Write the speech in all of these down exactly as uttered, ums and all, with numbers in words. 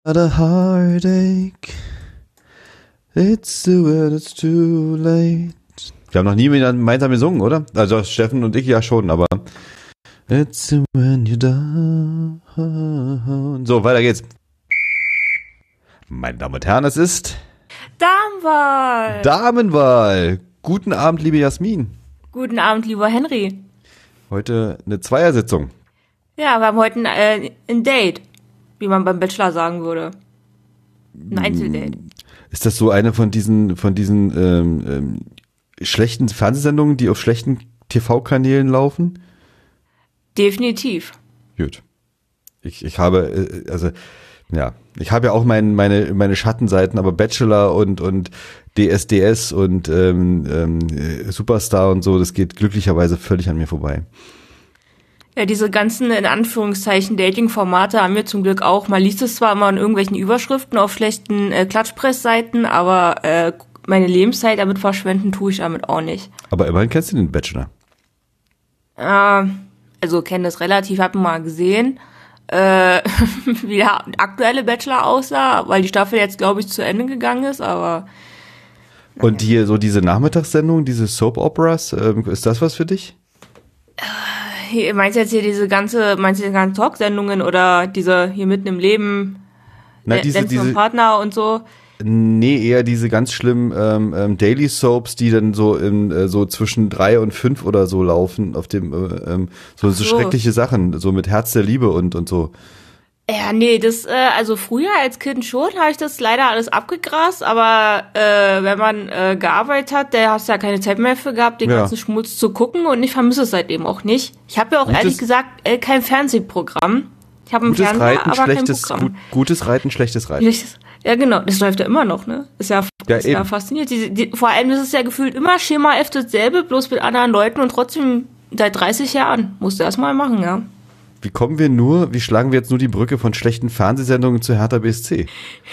Got a heartache. It's the when it's too late. Wir haben noch nie gemeinsam gesungen, oder? Also Steffen und ich ja schon, aber it's the when you're down. So, weiter geht's. Meine Damen und Herren, es ist Damenwahl. Damenwahl. Guten Abend, liebe Jasmin. Guten Abend, lieber Henry. Heute eine Zweiersitzung. Ja, wir haben heute ein, äh, ein Date, wie man beim Bachelor sagen würde. Ein Einzeldate. Ist das so eine von diesen von diesen ähm, ähm, schlechten Fernsehsendungen, die auf schlechten T V-Kanälen laufen? Definitiv. Gut. Ich ich habe äh, also ja, ich habe ja auch mein, meine meine Schattenseiten, aber Bachelor und und D S D S und ähm, ähm, Superstar und so, das geht glücklicherweise völlig an mir vorbei. Ja, diese ganzen, in Anführungszeichen, Dating-Formate haben wir zum Glück auch. Man liest es zwar immer in irgendwelchen Überschriften auf schlechten äh, Klatschpressseiten, aber äh, meine Lebenszeit damit verschwenden tue ich damit auch nicht. Aber immerhin kennst du den Bachelor. Äh, also kenne das relativ, hab ihn mal gesehen, äh, wie der aktuelle Bachelor aussah, weil die Staffel jetzt, glaube ich, zu Ende gegangen ist, aber... Naja. Und hier so diese Nachmittagssendung, diese Soap-Operas, äh, ist das was für dich? Hier, meinst du jetzt hier diese ganze, meinst du die ganzen Talksendungen oder diese hier mitten im Leben, Na, diese, diese Partner und so? Nee, eher diese ganz schlimmen ähm, ähm, Daily Soaps, die dann so in äh, so zwischen drei und fünf oder so laufen, auf dem äh, ähm, so, so, so schreckliche Sachen, so mit Herz der Liebe und und so. Ja, nee, das, äh, also früher als Kind schon habe ich das leider alles abgegrast, aber äh, wenn man äh, gearbeitet hat, der hast ja keine Zeit mehr für gehabt, den ja. ganzen Schmutz zu gucken und ich vermisse es seitdem auch nicht. Ich habe ja auch gutes, ehrlich gesagt äh, kein Fernsehprogramm. Ich habe einen gutes Fernseher, Reiten, aber schlechtes, kein Programm. Gut, gutes Reiten, schlechtes Reiten. Schlechtes, ja genau, das läuft ja immer noch, ne? Ist ja, ja, ist ja faszinierend. Die, die, vor allem ist es ja gefühlt immer Schema F dasselbe, bloß mit anderen Leuten und trotzdem seit dreißig Jahren. Musst du erst mal machen, ja. Wie kommen wir nur, wie schlagen wir jetzt nur die Brücke von schlechten Fernsehsendungen zu Hertha B S C?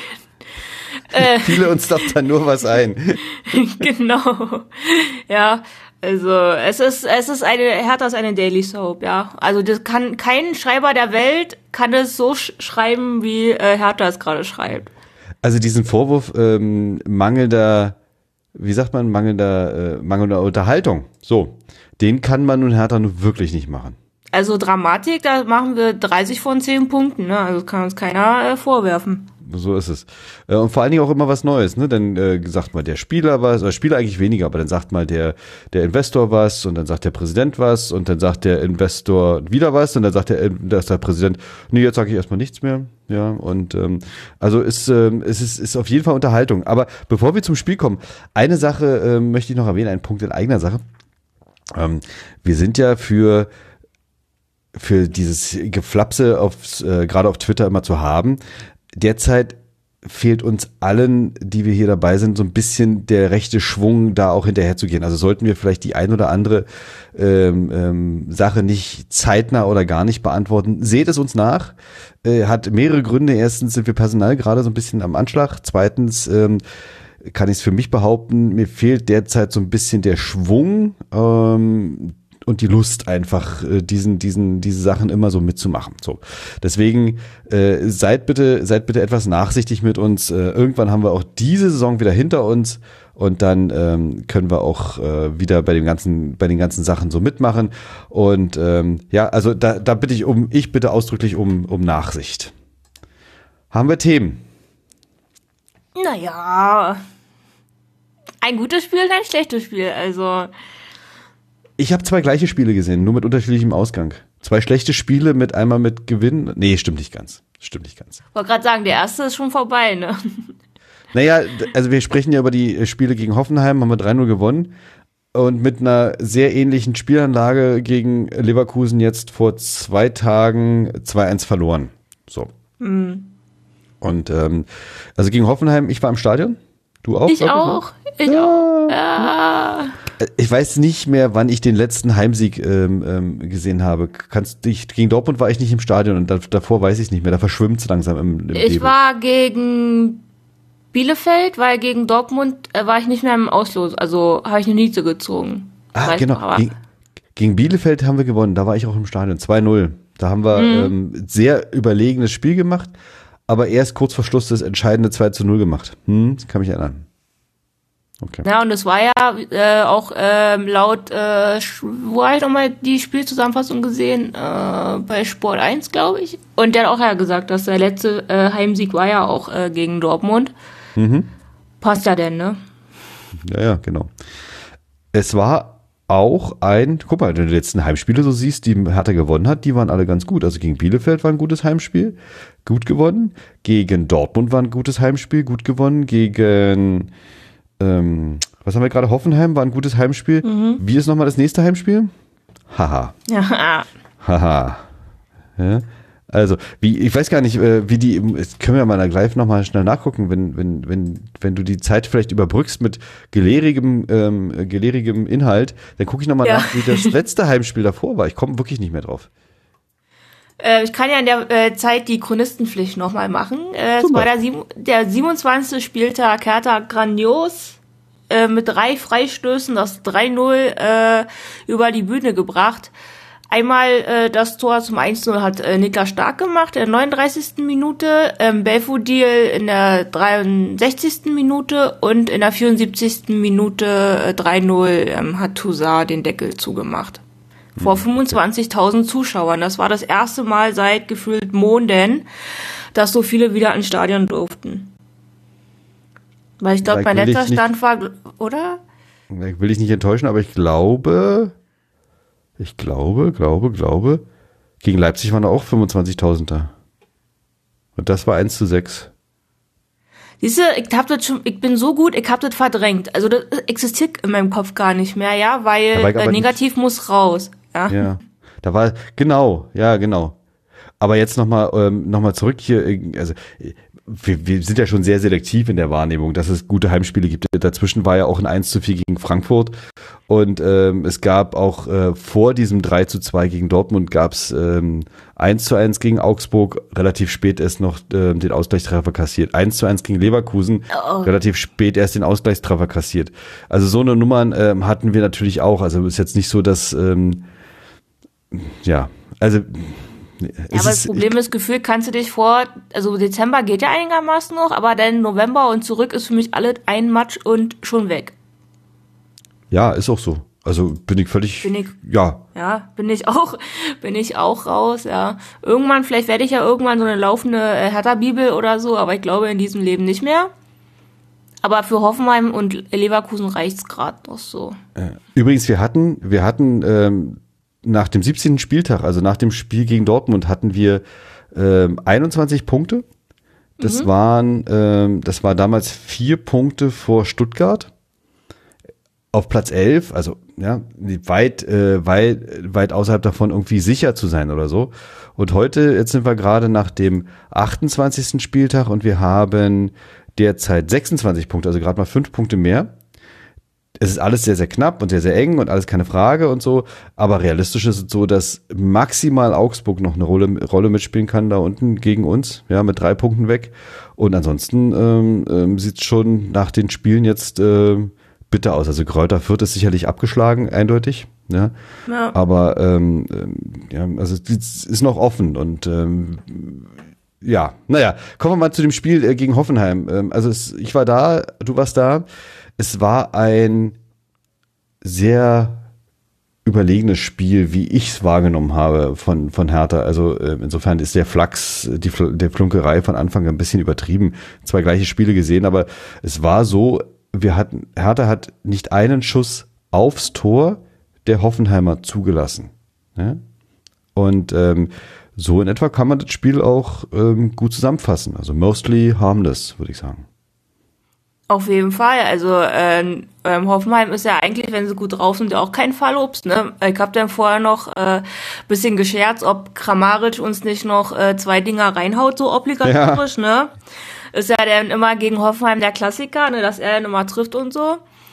Äh, Fiele uns doch da nur was ein. Genau. Ja, also es ist es ist eine Hertha ist eine Daily Soap, ja. Also das kann kein Schreiber der Welt kann es so sch- schreiben, wie äh, Hertha es gerade schreibt. Also diesen Vorwurf ähm, mangelnder, wie sagt man, mangelnder äh, mangelnder Unterhaltung. So, den kann man nun Hertha nun wirklich nicht machen. Also Dramatik, da machen wir dreißig von zehn Punkten, ne? Also kann uns keiner äh, vorwerfen. So ist es. Äh, und vor allen Dingen auch immer was Neues, ne? Dann äh, sagt mal der Spieler was, oder Spieler eigentlich weniger, aber dann sagt mal der der Investor was und dann sagt der Präsident was und dann sagt der Investor wieder was und dann sagt der, der, der Präsident, nee, jetzt sage ich erstmal nichts mehr. Ja, und ähm, also ist, ähm, es ist, ist auf jeden Fall Unterhaltung. Aber bevor wir zum Spiel kommen, eine Sache äh, möchte ich noch erwähnen, ein Punkt in eigener Sache. Ähm, wir sind ja für für dieses Geflapse auf, äh, gerade auf Twitter immer zu haben. Derzeit fehlt uns allen, die wir hier dabei sind, so ein bisschen der rechte Schwung, da auch hinterher zu gehen. Also sollten wir vielleicht die ein oder andere ähm, ähm, Sache nicht zeitnah oder gar nicht beantworten. Seht es uns nach. Äh, hat mehrere Gründe. Erstens sind wir personell gerade so ein bisschen am Anschlag. Zweitens ähm, kann ich es für mich behaupten, mir fehlt derzeit so ein bisschen der Schwung, ähm, und die Lust einfach, diesen, diesen, diese Sachen immer so mitzumachen. So. Deswegen, äh, seid bitte, seid bitte etwas nachsichtig mit uns. Äh, irgendwann haben wir auch diese Saison wieder hinter uns und dann ähm, können wir auch äh, wieder bei dem ganzen, bei den ganzen Sachen so mitmachen. Und ähm, ja, also da, da bitte ich um, ich bitte ausdrücklich um, um Nachsicht. Haben wir Themen? Naja, ein gutes Spiel und ein schlechtes Spiel, also. Ich habe zwei gleiche Spiele gesehen, nur mit unterschiedlichem Ausgang. Zwei schlechte Spiele mit einmal mit Gewinn. Nee, stimmt nicht ganz. Stimmt nicht ganz. Ich wollte gerade sagen, der erste ist schon vorbei, ne? Naja, also wir sprechen ja über die Spiele gegen Hoffenheim, haben wir drei null gewonnen. Und mit einer sehr ähnlichen Spielanlage gegen Leverkusen jetzt vor zwei Tagen zwei eins verloren. So. Mhm. Und ähm, also gegen Hoffenheim, ich war im Stadion. Du auch? Ich auch. Ich ja. auch. Ja. Ich weiß nicht mehr, wann ich den letzten Heimsieg ähm, ähm, gesehen habe. Kannst ich, gegen Dortmund war ich nicht im Stadion und da, davor weiß ich es nicht mehr. Da verschwimmt es langsam im, im Ich Leben. war gegen Bielefeld, weil gegen Dortmund äh, war ich nicht mehr im Auslos. Also habe ich eine Niete gezogen. Ah, genau. Noch, gegen, gegen Bielefeld haben wir gewonnen. Da war ich auch im Stadion. zwei null. Da haben wir mhm. ähm, sehr überlegenes Spiel gemacht. aber erst kurz vor Schluss das entscheidende zwei zu null gemacht. Hm, das kann mich erinnern. Okay. Ja, und es war ja äh, auch äh, laut, äh, wo habe ich nochmal die Spielzusammenfassung gesehen? Äh, bei Sport eins, glaube ich. Und der hat auch ja gesagt, dass der letzte äh, Heimsieg war ja auch äh, gegen Dortmund. Mhm. Passt ja denn, ne? Ja, ja, genau. Es war auch ein, guck mal, wenn du die letzten Heimspiele so siehst, die Hertha gewonnen hat, die waren alle ganz gut. Also gegen Bielefeld war ein gutes Heimspiel, gut gewonnen. Gegen Dortmund war ein gutes Heimspiel, gut gewonnen. Gegen Ähm, was haben wir gerade? Hoffenheim war ein gutes Heimspiel. Mhm. Wie ist nochmal das nächste Heimspiel? Haha. Ja. Haha. Ja. Also, wie, ich weiß gar nicht, wie die, das können wir mal gleich nochmal schnell nachgucken, wenn, wenn, wenn, wenn du die Zeit vielleicht überbrückst mit gelehrigem, ähm, gelehrigem Inhalt, dann gucke ich nochmal ja. nach, wie das letzte Heimspiel davor war. Ich komme wirklich nicht mehr drauf. Äh, ich kann ja in der äh, Zeit die Chronistenpflicht nochmal machen. Äh, es war der, sieben, der siebenundzwanzigste Spieltag, Hertha grandios äh, mit drei Freistößen das drei null äh, über die Bühne gebracht. Einmal äh, das Tor zum eins null hat äh, Niklas Stark gemacht in der neununddreißigsten Minute, ähm, Belfodil in der dreiundsechzigsten Minute und in der vierundsiebzigsten Minute äh, drei null ähm, hat Toussaint den Deckel zugemacht. Vor fünfundzwanzigtausend Zuschauern. Das war das erste Mal seit gefühlt Monden, dass so viele wieder ins Stadion durften. Weil ich glaube, mein letzter Stand war, oder? Will ich nicht enttäuschen, aber ich glaube, ich glaube, glaube, glaube, gegen Leipzig waren da auch fünfundzwanzigtausend da. Und das war eins zu sechs. Siehste, ich hab das schon, ich bin so gut, ich hab das verdrängt. Also das existiert in meinem Kopf gar nicht mehr, ja, weil äh, negativ nicht. Muss raus. Ja. ja, da war, genau, ja, genau. Aber jetzt nochmal ähm, noch mal zurück hier, also wir, wir sind ja schon sehr selektiv in der Wahrnehmung, dass es gute Heimspiele gibt. Dazwischen war ja auch ein eins zu vier gegen Frankfurt und ähm, es gab auch äh, vor diesem drei zu zwei gegen Dortmund gab es ähm, eins zu eins gegen Augsburg, relativ spät erst noch äh, den Ausgleichstreffer kassiert. eins zu eins gegen Leverkusen, oh. relativ spät erst den Ausgleichstreffer kassiert. Also so eine Nummern ähm, hatten wir natürlich auch. Also ist jetzt nicht so, dass ähm, ja, also ja, aber das Problem ist, Gefühl kannst du dich vor, also Dezember geht ja einigermaßen noch, aber dann November und zurück ist für mich alles ein Match und schon weg. Ja, ist auch so. Also bin ich völlig, bin ich, ja. Ja, bin ich auch, bin ich auch raus, ja. Irgendwann, vielleicht werde ich ja irgendwann so eine laufende Hertha-Bibel oder so, aber ich glaube in diesem Leben nicht mehr. Aber für Hoffenheim und Leverkusen reicht's gerade noch so. Übrigens, wir hatten, wir hatten, ähm, nach dem siebzehnten Spieltag, also nach dem Spiel gegen Dortmund, hatten wir ähm, einundzwanzig Punkte. Das mhm. waren, ähm, das war damals vier Punkte vor Stuttgart. Auf Platz elf, also ja, weit, äh, weit, weit außerhalb davon irgendwie sicher zu sein oder so. Und heute, jetzt sind wir gerade nach dem achtundzwanzigsten Spieltag und wir haben derzeit sechsundzwanzig Punkte, also gerade mal fünf Punkte mehr. Es ist alles sehr, sehr knapp und sehr, sehr eng und alles keine Frage und so. Aber realistisch ist es so, dass maximal Augsburg noch eine Rolle, Rolle mitspielen kann da unten gegen uns, ja, mit drei Punkten weg. Und ansonsten ähm, ähm, sieht es schon nach den Spielen jetzt äh, bitter aus. Also Greuther Fürth ist sicherlich abgeschlagen, eindeutig. Ja. ja. Aber ähm, ja, also es ist noch offen und ähm, ja, naja, kommen wir mal zu dem Spiel äh, gegen Hoffenheim. Ähm, also es, ich war da, du warst da. Es war ein sehr überlegenes Spiel, wie ich es wahrgenommen habe von von Hertha. Also äh, insofern ist der Flachs, die der Flunkerei von Anfang an ein bisschen übertrieben. Zwei gleiche Spiele gesehen, aber es war so, wir hatten Hertha hat nicht einen Schuss aufs Tor der Hoffenheimer zugelassen. Ja? Und ähm, so in etwa kann man das Spiel auch ähm, gut zusammenfassen. Also mostly harmless, würde ich sagen. Auf jeden Fall. Also äh, ähm, Hoffenheim ist ja eigentlich, wenn sie gut drauf sind, ja auch kein Fallobst. Ne? Ich habe dann vorher noch äh, bisschen gescherzt, ob Kramaric uns nicht noch äh, zwei Dinger reinhaut, so obligatorisch. Ja. Ne? Ist ja dann immer gegen Hoffenheim der Klassiker, ne, dass er dann immer trifft und so.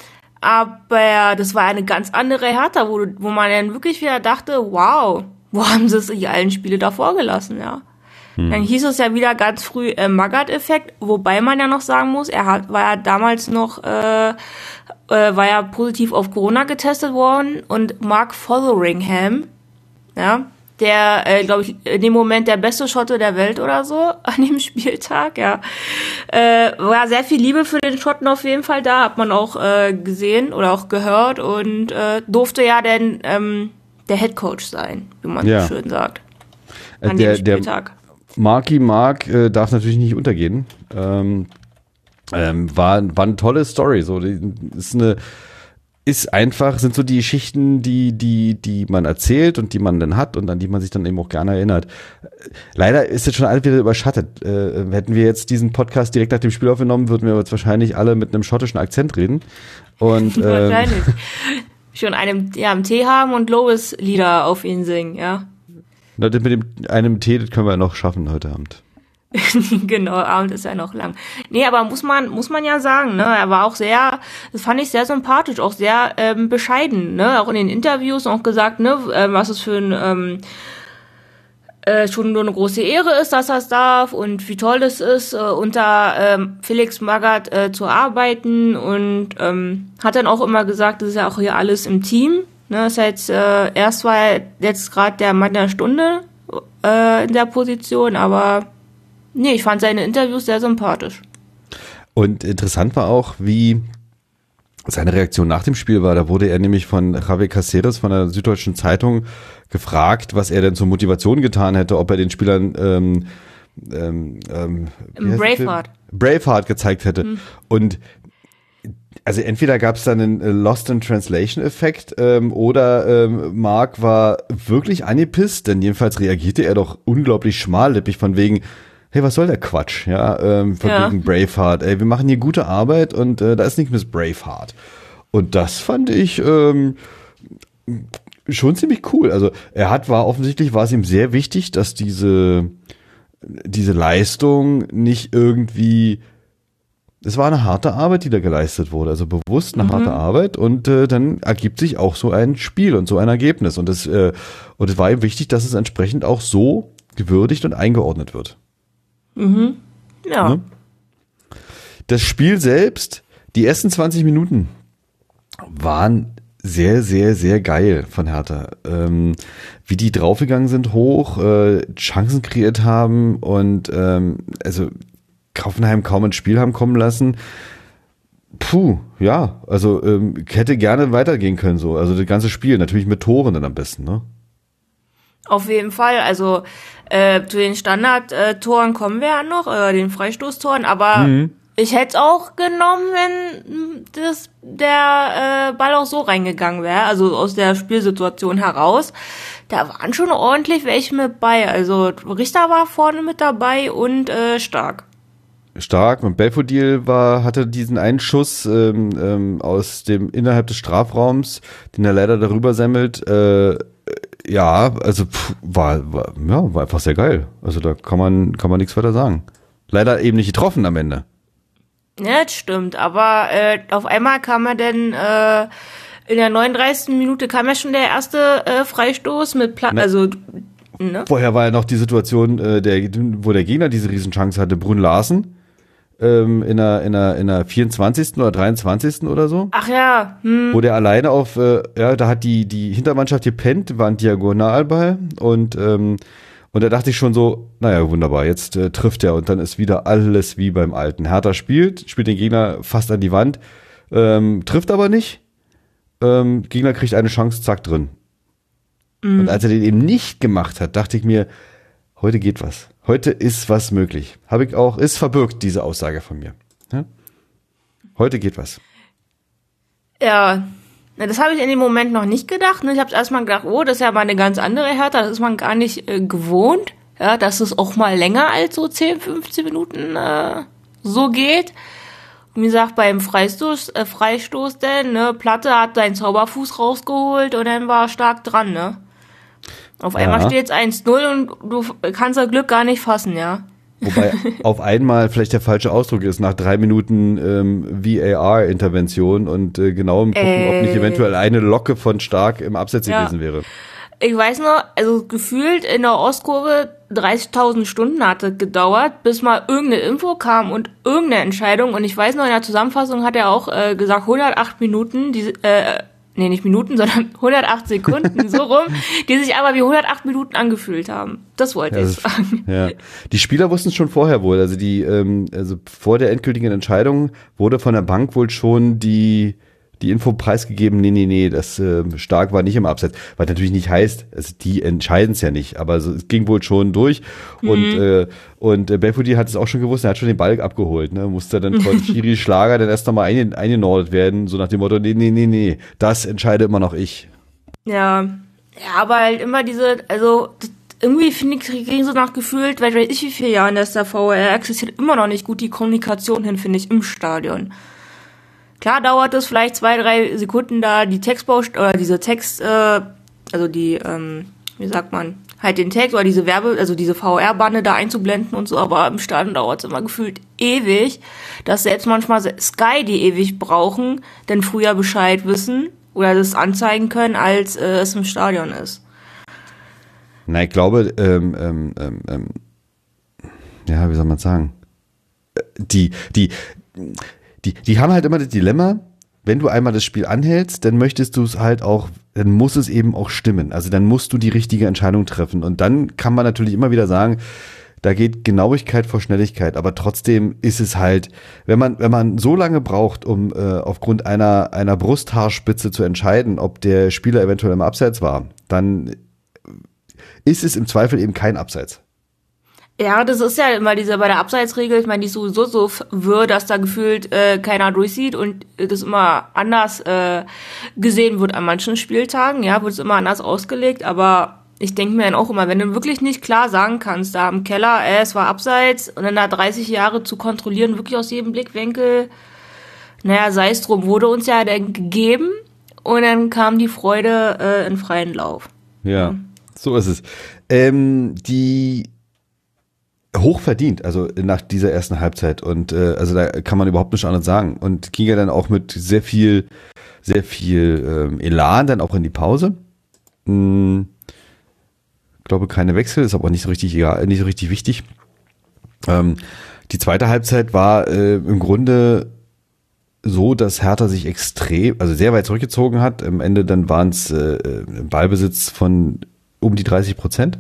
Aber das war eine ganz andere Hertha, wo, wo man dann wirklich wieder dachte, wow, wo haben sie es in allen Spiele davor gelassen, ja. Hm. Dann hieß es ja wieder ganz früh äh, Magath-Effekt, wobei man ja noch sagen muss, er hat, war ja damals noch, äh, äh, war ja positiv auf Corona getestet worden und Mark Fotheringham, ja, der, äh, glaube ich, in dem Moment der beste Schotte der Welt oder so an dem Spieltag, ja. Äh, war sehr viel Liebe für den Schotten auf jeden Fall da, hat man auch äh, gesehen oder auch gehört und äh, durfte ja dann ähm, der Headcoach sein, wie man ja. so schön sagt, an der, dem Spieltag. Der Marky Mark äh, darf natürlich nicht untergehen. Ähm, ähm, war, war eine tolle Story, so, die, ist eine ist einfach, sind so die Geschichten, die, die, die man erzählt und die man dann hat und an die man sich dann eben auch gerne erinnert. Leider ist jetzt schon alles wieder überschattet. Äh, hätten wir jetzt diesen Podcast direkt nach dem Spiel aufgenommen, würden wir jetzt wahrscheinlich alle mit einem schottischen Akzent reden. Und, äh, wahrscheinlich. Schon einem, ja, einen Tee haben und Lobeslieder auf ihn singen, ja. Na, das mit dem, einem Tee, das können wir noch schaffen heute Abend. Genau, Abend ist ja noch lang. Nee, aber muss man muss man ja sagen, ne, er war auch sehr, das fand ich sehr sympathisch, auch sehr ähm, bescheiden, ne, auch in den Interviews auch gesagt, ne, äh, was es für ein ähm, äh, schon nur eine große Ehre ist, dass er es darf und wie toll es ist, äh, unter ähm, Felix Magath äh, zu arbeiten und ähm, hat dann auch immer gesagt, das ist ja auch hier alles im Team, ne, ist jetzt äh, erst war er jetzt gerade der Mann der Stunde äh, in der Position, aber nee, ich fand seine Interviews sehr sympathisch. Und interessant war auch, wie seine Reaktion nach dem Spiel war. Da wurde er nämlich von Javier Caceres von der Süddeutschen Zeitung gefragt, was er denn zur Motivation getan hätte, ob er den Spielern ähm, ähm, ähm, Braveheart. Braveheart gezeigt hätte. Hm. Und also entweder gab es dann einen Lost in Translation Effekt ähm, oder ähm, Mark war wirklich angepisst, denn jedenfalls reagierte er doch unglaublich schmallippig von wegen, hey, was soll der Quatsch, ja, ähm, von ja. wegen Braveheart, ey, wir machen hier gute Arbeit und äh, da ist nichts mit Braveheart. Und das fand ich ähm, schon ziemlich cool. Also er hat, war offensichtlich, war es ihm sehr wichtig, dass diese, diese Leistung nicht irgendwie, es war eine harte Arbeit, die da geleistet wurde, also bewusst eine mhm. harte Arbeit und äh, dann ergibt sich auch so ein Spiel und so ein Ergebnis und es äh, und es war ihm wichtig, dass es entsprechend auch so gewürdigt und eingeordnet wird. Mhm. Ja. Ne? Das Spiel selbst, die ersten zwanzig Minuten waren sehr, sehr, sehr geil von Hertha. Ähm, wie die draufgegangen sind hoch, äh, Chancen kreiert haben und ähm, also Hoffenheim kaum ins Spiel haben kommen lassen. Puh, ja, also ähm, hätte gerne weitergehen können so. Also das ganze Spiel, natürlich mit Toren dann am besten, ne? Auf jeden Fall, also äh, zu den Standard-Toren kommen wir ja noch, äh, den Freistoßtoren, aber mhm. ich hätte es auch genommen, wenn das, der äh, Ball auch so reingegangen wäre, also aus der Spielsituation heraus. Da waren schon ordentlich welche mit bei, also Richter war vorne mit dabei und äh, Stark. Stark, und Belfodil war, hatte diesen einen Schuss ähm, ähm, aus dem innerhalb des Strafraums, den er leider darüber semmelt, äh, ja, also pff, war, war, ja, war einfach sehr geil. Also da kann man, kann man nichts weiter sagen. Leider eben nicht getroffen am Ende. Ja, das stimmt, aber äh, auf einmal kam er dann äh, in der neununddreißigsten Minute kam ja schon der erste äh, Freistoß mit Pla- ne. also ne? Vorher war ja noch die Situation, äh, der, wo der Gegner diese Riesenchance hatte, Brünn Larsen. Ähm, in der, in der, in der vierundzwanzigsten oder dreiundzwanzigsten oder so. Ach ja. Hm. Wo der alleine auf, äh, ja, da hat die, die Hintermannschaft gepennt, war ein Diagonalball und, ähm, und da dachte ich schon so, naja, wunderbar, jetzt äh, trifft er und dann ist wieder alles wie beim Alten. Hertha spielt, spielt den Gegner fast an die Wand, ähm, trifft aber nicht, ähm, Gegner kriegt eine Chance, zack, drin. Mhm. Und als er den eben nicht gemacht hat, dachte ich mir, heute geht was. Heute ist was möglich. Habe ich auch, ist verbirgt, diese Aussage von mir. Ja? Heute geht was. Ja, das habe ich in dem Moment noch nicht gedacht. Ich habe erstmal gedacht, oh, das ist ja mal eine ganz andere Hertha. Das ist man gar nicht äh, gewohnt. Ja, dass es auch mal länger als so zehn, fünfzehn Minuten äh, so geht. Und wie gesagt, beim Freistoß, äh, Freistoß denn, ne, Platte hat seinen Zauberfuß rausgeholt und dann war er stark dran, ne? Auf einmal ja. steht es eins null und du kannst das Glück gar nicht fassen, ja. Wobei auf einmal vielleicht der falsche Ausdruck ist, nach drei Minuten ähm, V A R-Intervention und äh, genau im Gucken, äh, ob nicht eventuell eine Locke von Stark im Abseits ja. gewesen wäre. Ich weiß noch, also gefühlt in der Ostkurve dreißigtausend Stunden hat es gedauert, bis mal irgendeine Info kam und irgendeine Entscheidung. Und ich weiß noch, in der Zusammenfassung hat er auch äh, gesagt, hundertacht Minuten, die, äh, nee, nicht Minuten, sondern hundertacht Sekunden, so rum, die sich aber wie hundertacht Minuten angefühlt haben. Das wollte ja, ich sagen. Ja. Die Spieler wussten es schon vorher wohl, also die, ähm, also vor der endgültigen Entscheidung wurde von der Bank wohl schon die die Info preisgegeben, nee, nee, nee, das äh, Stark war nicht im Abseits, was natürlich nicht heißt, also die entscheiden es ja nicht, aber so, es ging wohl schon durch mhm. und äh, und äh, Belfodil hat es auch schon gewusst, er hat schon den Ball abgeholt, ne, musste dann von Schiri Schlager dann erst nochmal ein, eingenordet werden, so nach dem Motto, nee, nee, nee, nee, das entscheide immer noch ich. Ja, ja, aber halt immer diese, also irgendwie finde ich, kriegen sie nach gefühlt, weil weiß ich wie viele Jahren, dass der V A R existiert, immer noch nicht gut die Kommunikation hin, finde ich, im Stadion. Klar dauert es vielleicht zwei, drei Sekunden da, die Textbau, oder diese Text, äh, also die, ähm, wie sagt man, halt den Text oder diese Werbe, also diese V R-Bande da einzublenden und so, aber im Stadion dauert es immer gefühlt ewig, dass selbst manchmal Sky, die ewig brauchen, denn früher Bescheid wissen oder das anzeigen können, als äh, es im Stadion ist. Na, ich glaube, ähm, ähm, ähm, ja, wie soll man sagen, die, die, Die, die haben halt immer das Dilemma, wenn du einmal das Spiel anhältst, dann möchtest du es halt auch, dann muss es eben auch stimmen. Also dann musst du die richtige Entscheidung treffen. Und dann kann man natürlich immer wieder sagen, da geht Genauigkeit vor Schnelligkeit. Aber trotzdem ist es halt, wenn man, wenn man so lange braucht, um äh, aufgrund einer, einer Brusthaarspitze zu entscheiden, ob der Spieler eventuell im Abseits war, dann ist es im Zweifel eben kein Abseits. Ja, das ist ja immer diese bei der Abseitsregel, ich meine, die ist sowieso so wirr, dass da gefühlt äh, keiner durchsieht und das immer anders äh, gesehen wird an manchen Spieltagen, ja, wird es immer anders ausgelegt, aber ich denke mir dann auch immer, wenn du wirklich nicht klar sagen kannst, da im Keller, äh, es war Abseits und dann da dreißig Jahre zu kontrollieren, wirklich aus jedem Blickwinkel, naja, sei es drum, wurde uns ja dann gegeben und dann kam die Freude äh, in freien Lauf. Ja, ja. So ist es. Ähm, die hoch verdient, also nach dieser ersten Halbzeit und äh, also da kann man überhaupt nichts anderes sagen und ging ja dann auch mit sehr viel sehr viel ähm, Elan dann auch in die Pause. Hm, glaube keine Wechsel, ist aber nicht so richtig egal, nicht so richtig wichtig. Ähm, die zweite Halbzeit war äh, im Grunde so, dass Hertha sich extrem, also sehr weit zurückgezogen hat. Am Ende dann waren es äh, Ballbesitz von um die dreißig Prozent.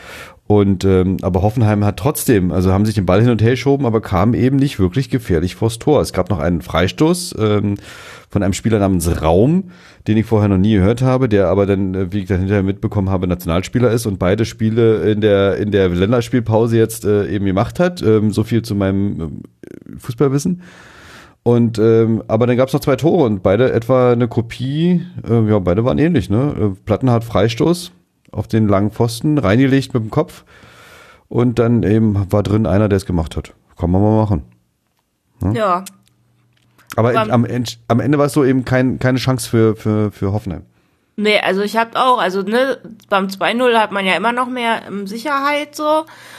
Und ähm, aber Hoffenheim hat trotzdem, also haben sich den Ball hin und her geschoben, aber kam eben nicht wirklich gefährlich vors Tor. Es gab noch einen Freistoß ähm, von einem Spieler namens Raum, den ich vorher noch nie gehört habe, der aber dann, wie ich dann hinterher mitbekommen habe, Nationalspieler ist und beide Spiele in der in der Länderspielpause jetzt äh, eben gemacht hat. Ähm, so viel zu meinem äh, Fußballwissen. Und ähm, aber dann gab es noch zwei Tore und beide etwa eine Kopie. Äh, ja, beide waren ähnlich. Ne, Plattenhardt Freistoß auf den langen Pfosten, reingelegt mit dem Kopf und dann eben war drin einer, der es gemacht hat. Kann man mal machen. Ja. ja. Aber, Aber am, am Ende war es so eben kein, keine Chance für, für, für Hoffenheim. Nee, also ich hab auch, also ne, beim zwei null hat man ja immer noch mehr ähm, Sicherheit so,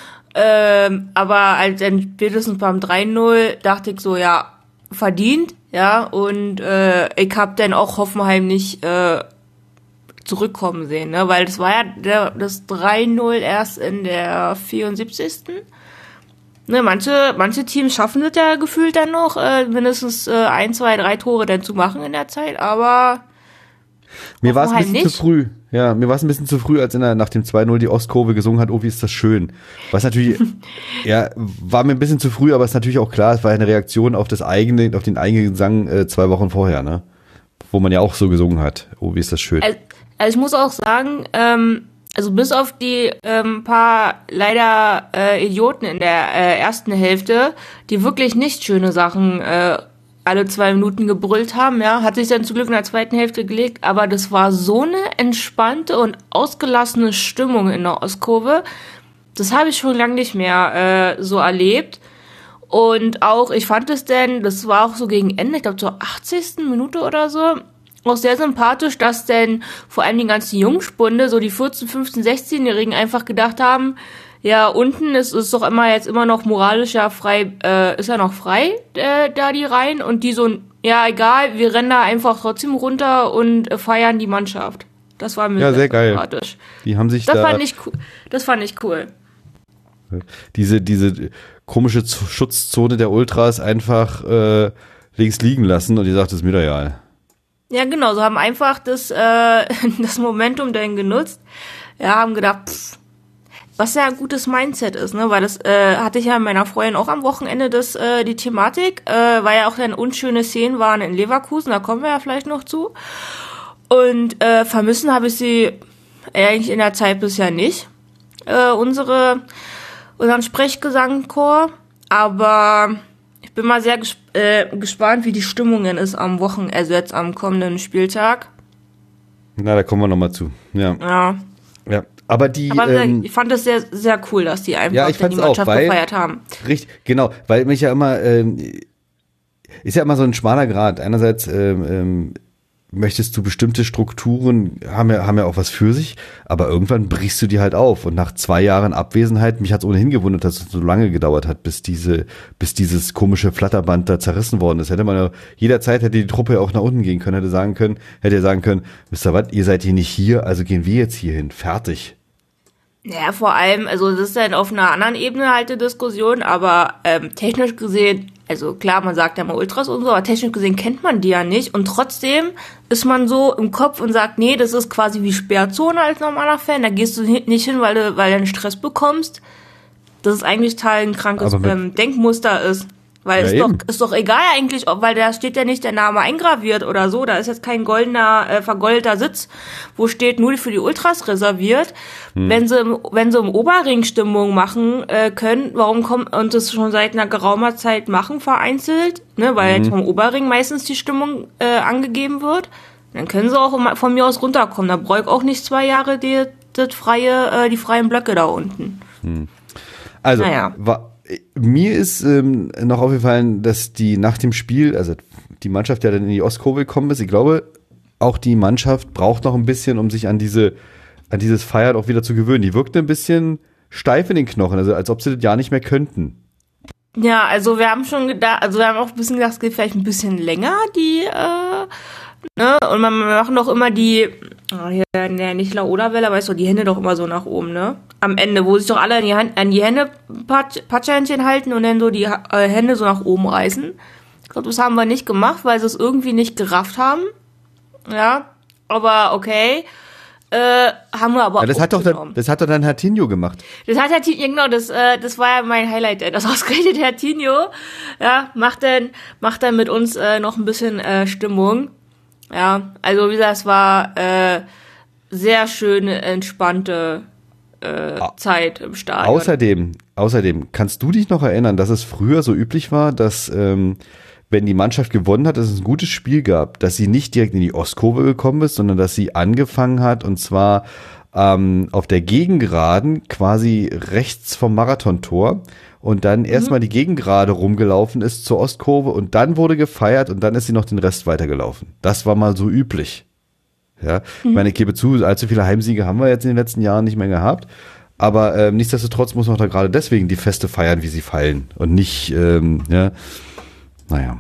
ähm, aber als dann spätestens beim drei null dachte ich so, ja, verdient, ja, und äh, ich hab dann auch Hoffenheim nicht äh, zurückkommen sehen, ne, weil das war ja der, das drei null erst in der vierundsiebzigsten Ne, manche, manche Teams schaffen es ja gefühlt dann noch, äh, mindestens äh, ein, zwei, drei Tore dann zu machen in der Zeit, aber mir war es ein bisschen nicht. zu früh. Ja, mir war es ein bisschen zu früh, als in der, nach dem zwei null die Ostkurve gesungen hat, oh, wie ist das schön. Was natürlich, ja, war mir ein bisschen zu früh, aber es ist natürlich auch klar, es war eine Reaktion auf das eigene, auf den eigenen Gesang äh, zwei Wochen vorher, ne, wo man ja auch so gesungen hat, oh, wie ist das schön. Also, Also ich muss auch sagen, ähm, also bis auf die ähm, paar leider äh, Idioten in der äh, ersten Hälfte, die wirklich nicht schöne Sachen äh, alle zwei Minuten gebrüllt haben, ja, hat sich dann zum Glück in der zweiten Hälfte gelegt, aber das war so eine entspannte und ausgelassene Stimmung in der Ostkurve, das habe ich schon lange nicht mehr äh, so erlebt. Und auch, ich fand es denn, das war auch so gegen Ende, ich glaube zur achtzigsten Minute oder so, auch sehr sympathisch, dass denn vor allem die ganzen Jungspunde, so die vierzehn, fünfzehn, sechzehnjährigen einfach gedacht haben, ja, unten ist es doch immer jetzt immer noch moralisch ja frei, äh, ist ja noch frei, äh, da die Reihen und die so, ja, egal, wir rennen da einfach trotzdem runter und äh, feiern die Mannschaft. Das war mir ja, sehr, sehr sympathisch. Geil. Die haben sich das da fand ich cool. Das fand ich cool. Diese, diese komische Schutzzone der Ultras einfach äh, links liegen lassen und die sagt, das ist mir doch egal. Ja, genau, so haben einfach das, äh, das Momentum dann genutzt. Ja, haben gedacht, pff, was ja ein gutes Mindset ist, ne, weil das äh, hatte ich ja meiner Freundin auch am Wochenende das äh, die Thematik, äh, weil ja auch dann unschöne Szenen waren in Leverkusen, da kommen wir ja vielleicht noch zu. Und äh, vermissen habe ich sie eigentlich in der Zeit bisher nicht, äh, unsere unseren Sprechgesangchor, aber ich bin mal sehr gesp- äh, gespannt, wie die Stimmungen ist am Wochenende, also jetzt am kommenden Spieltag. Na, da kommen wir nochmal zu. Ja. Ja. Ja. Aber die. Aber ähm, ich fand es sehr, sehr cool, dass die einfach ja, ich die Mannschaft auch, weil, gefeiert haben. Richtig, genau, weil mich ja immer, ähm, ist ja immer so ein schmaler Grat. Einerseits ähm, ähm, möchtest du bestimmte Strukturen, haben ja, haben ja auch was für sich, aber irgendwann brichst du die halt auf. Und nach zwei Jahren Abwesenheit, mich hat es ohnehin gewundert, dass es so lange gedauert hat, bis diese, bis dieses komische Flatterband da zerrissen worden ist. Hätte man ja, jederzeit hätte die Truppe ja auch nach unten gehen können, hätte sagen können, hätte ja sagen können, wisst ihr was, ihr seid hier nicht hier, also gehen wir jetzt hier hin. Fertig. Ja, vor allem, also das ist dann auf einer anderen Ebene halt eine Diskussion, aber ähm, technisch gesehen, also klar, man sagt ja mal Ultras und so, aber technisch gesehen kennt man die ja nicht und trotzdem ist man so im Kopf und sagt, nee, das ist quasi wie Sperrzone als normaler Fan, da gehst du nicht hin, weil du, weil du einen Stress bekommst. Das ist eigentlich Teil ein krankes ähm, Denkmuster ist. Weil ja, es doch, ist doch egal eigentlich, ob, weil da steht ja nicht der Name eingraviert oder so, da ist jetzt kein goldener, äh, vergoldeter Sitz, wo steht nur für die Ultras reserviert. Hm. Wenn sie, im, wenn sie im Oberring Stimmung machen äh, können, warum kommt, und das schon seit einer geraumer Zeit machen, vereinzelt, ne, weil hm. jetzt vom Oberring meistens die Stimmung äh, angegeben wird, dann können sie auch von mir aus runterkommen, da brauche ich auch nicht zwei Jahre die, die, freie, äh, die freien Blöcke da unten. Hm. Also, naja. war Mir ist ähm, noch aufgefallen, dass die nach dem Spiel, also die Mannschaft ja dann in die Ostkurve gekommen ist, ich glaube, auch die Mannschaft braucht noch ein bisschen, um sich an diese, an dieses Feiern auch wieder zu gewöhnen. Die wirkte ein bisschen steif in den Knochen, also als ob sie das ja nicht mehr könnten. Ja, also wir haben schon gedacht, also wir haben auch ein bisschen gedacht, es geht vielleicht ein bisschen länger, die, äh, ne, und man machen doch immer die, oh, hier, ne, nicht Laola-Welle, weißt du, die Hände doch immer so nach oben, ne? Am Ende, wo sich doch alle an die, Hand, an die Hände Patsch, Patschhändchen halten und dann so die äh, Hände so nach oben reißen. Ich glaube, das haben wir nicht gemacht, weil sie es irgendwie nicht gerafft haben. Ja, aber okay. Äh, haben wir aber ja, das, hat doch dann, das hat doch dann Hertinho gemacht. Das hat Hertinho, genau, das, äh, das war ja mein Highlight, das ausgerechnet Hertinho, ja, macht dann, macht dann mit uns äh, noch ein bisschen äh, Stimmung. Ja, also wie gesagt, es war äh, sehr schöne, entspannte äh, Zeit im Stadion. Außerdem, außerdem, kannst du dich noch erinnern, dass es früher so üblich war, dass ähm, wenn die Mannschaft gewonnen hat, dass es ein gutes Spiel gab, dass sie nicht direkt in die Ostkurve gekommen ist, sondern dass sie angefangen hat und zwar ähm, auf der Gegengeraden, quasi rechts vom Marathontor und dann mhm. erstmal die Gegengerade rumgelaufen ist zur Ostkurve und dann wurde gefeiert und dann ist sie noch den Rest weitergelaufen. Das war mal so üblich. Ja, mhm. Ich meine, ich gebe zu, allzu viele Heimsiege haben wir jetzt in den letzten Jahren nicht mehr gehabt, aber ähm, nichtsdestotrotz muss man da gerade deswegen die Feste feiern, wie sie fallen und nicht, ähm, ja, naja.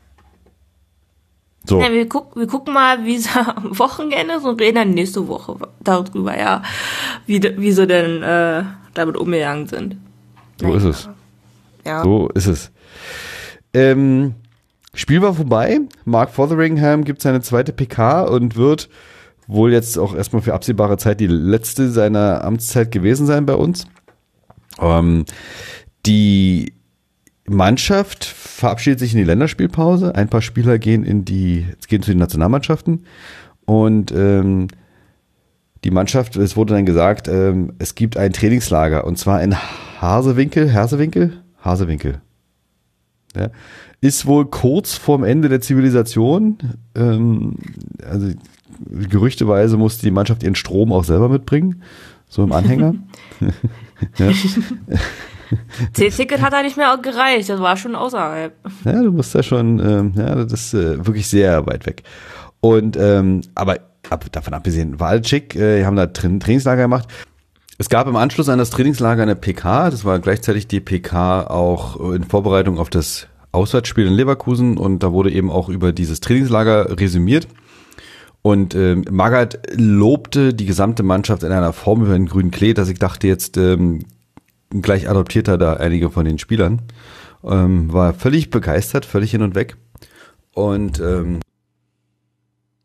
So. Ja, wir, guck, wir gucken mal, wie es am Wochenende ist und reden dann nächste Woche darüber, ja, wie, wie sie denn äh, damit umgegangen sind. So naja. ist es. Ja. So ist es. Ähm, Spiel war vorbei. Mark Fotheringham gibt seine zweite P K und wird wohl jetzt auch erstmal für absehbare Zeit die letzte seiner Amtszeit gewesen sein bei uns. Ähm, die Mannschaft verabschiedet sich in die Länderspielpause. Ein paar Spieler gehen in die, gehen zu den Nationalmannschaften und ähm, die Mannschaft, es wurde dann gesagt, ähm, es gibt ein Trainingslager und zwar in Hasewinkel, Hasewinkel, Hasewinkel. Ja, ist wohl kurz vorm Ende der Zivilisation. Ähm, also gerüchteweise musste die Mannschaft ihren Strom auch selber mitbringen, so im Anhänger. Ja. C-Ticket hat da nicht mehr gereicht, das war schon außerhalb. Ja, du musst da schon, ähm, ja, das ist äh, wirklich sehr weit weg. Und, ähm, aber ab, davon abgesehen, war alles schick, äh, die haben da Tra- Trainingslager gemacht. Es gab im Anschluss an das Trainingslager eine P K, das war gleichzeitig die P K auch in Vorbereitung auf das Auswärtsspiel in Leverkusen und da wurde eben auch über dieses Trainingslager resümiert. Und ähm, Magath lobte die gesamte Mannschaft in einer Form über den grünen Klee, dass ich dachte jetzt, ähm, gleich adoptiert er da einige von den Spielern. Ähm, war völlig begeistert, völlig hin und weg. Und ähm,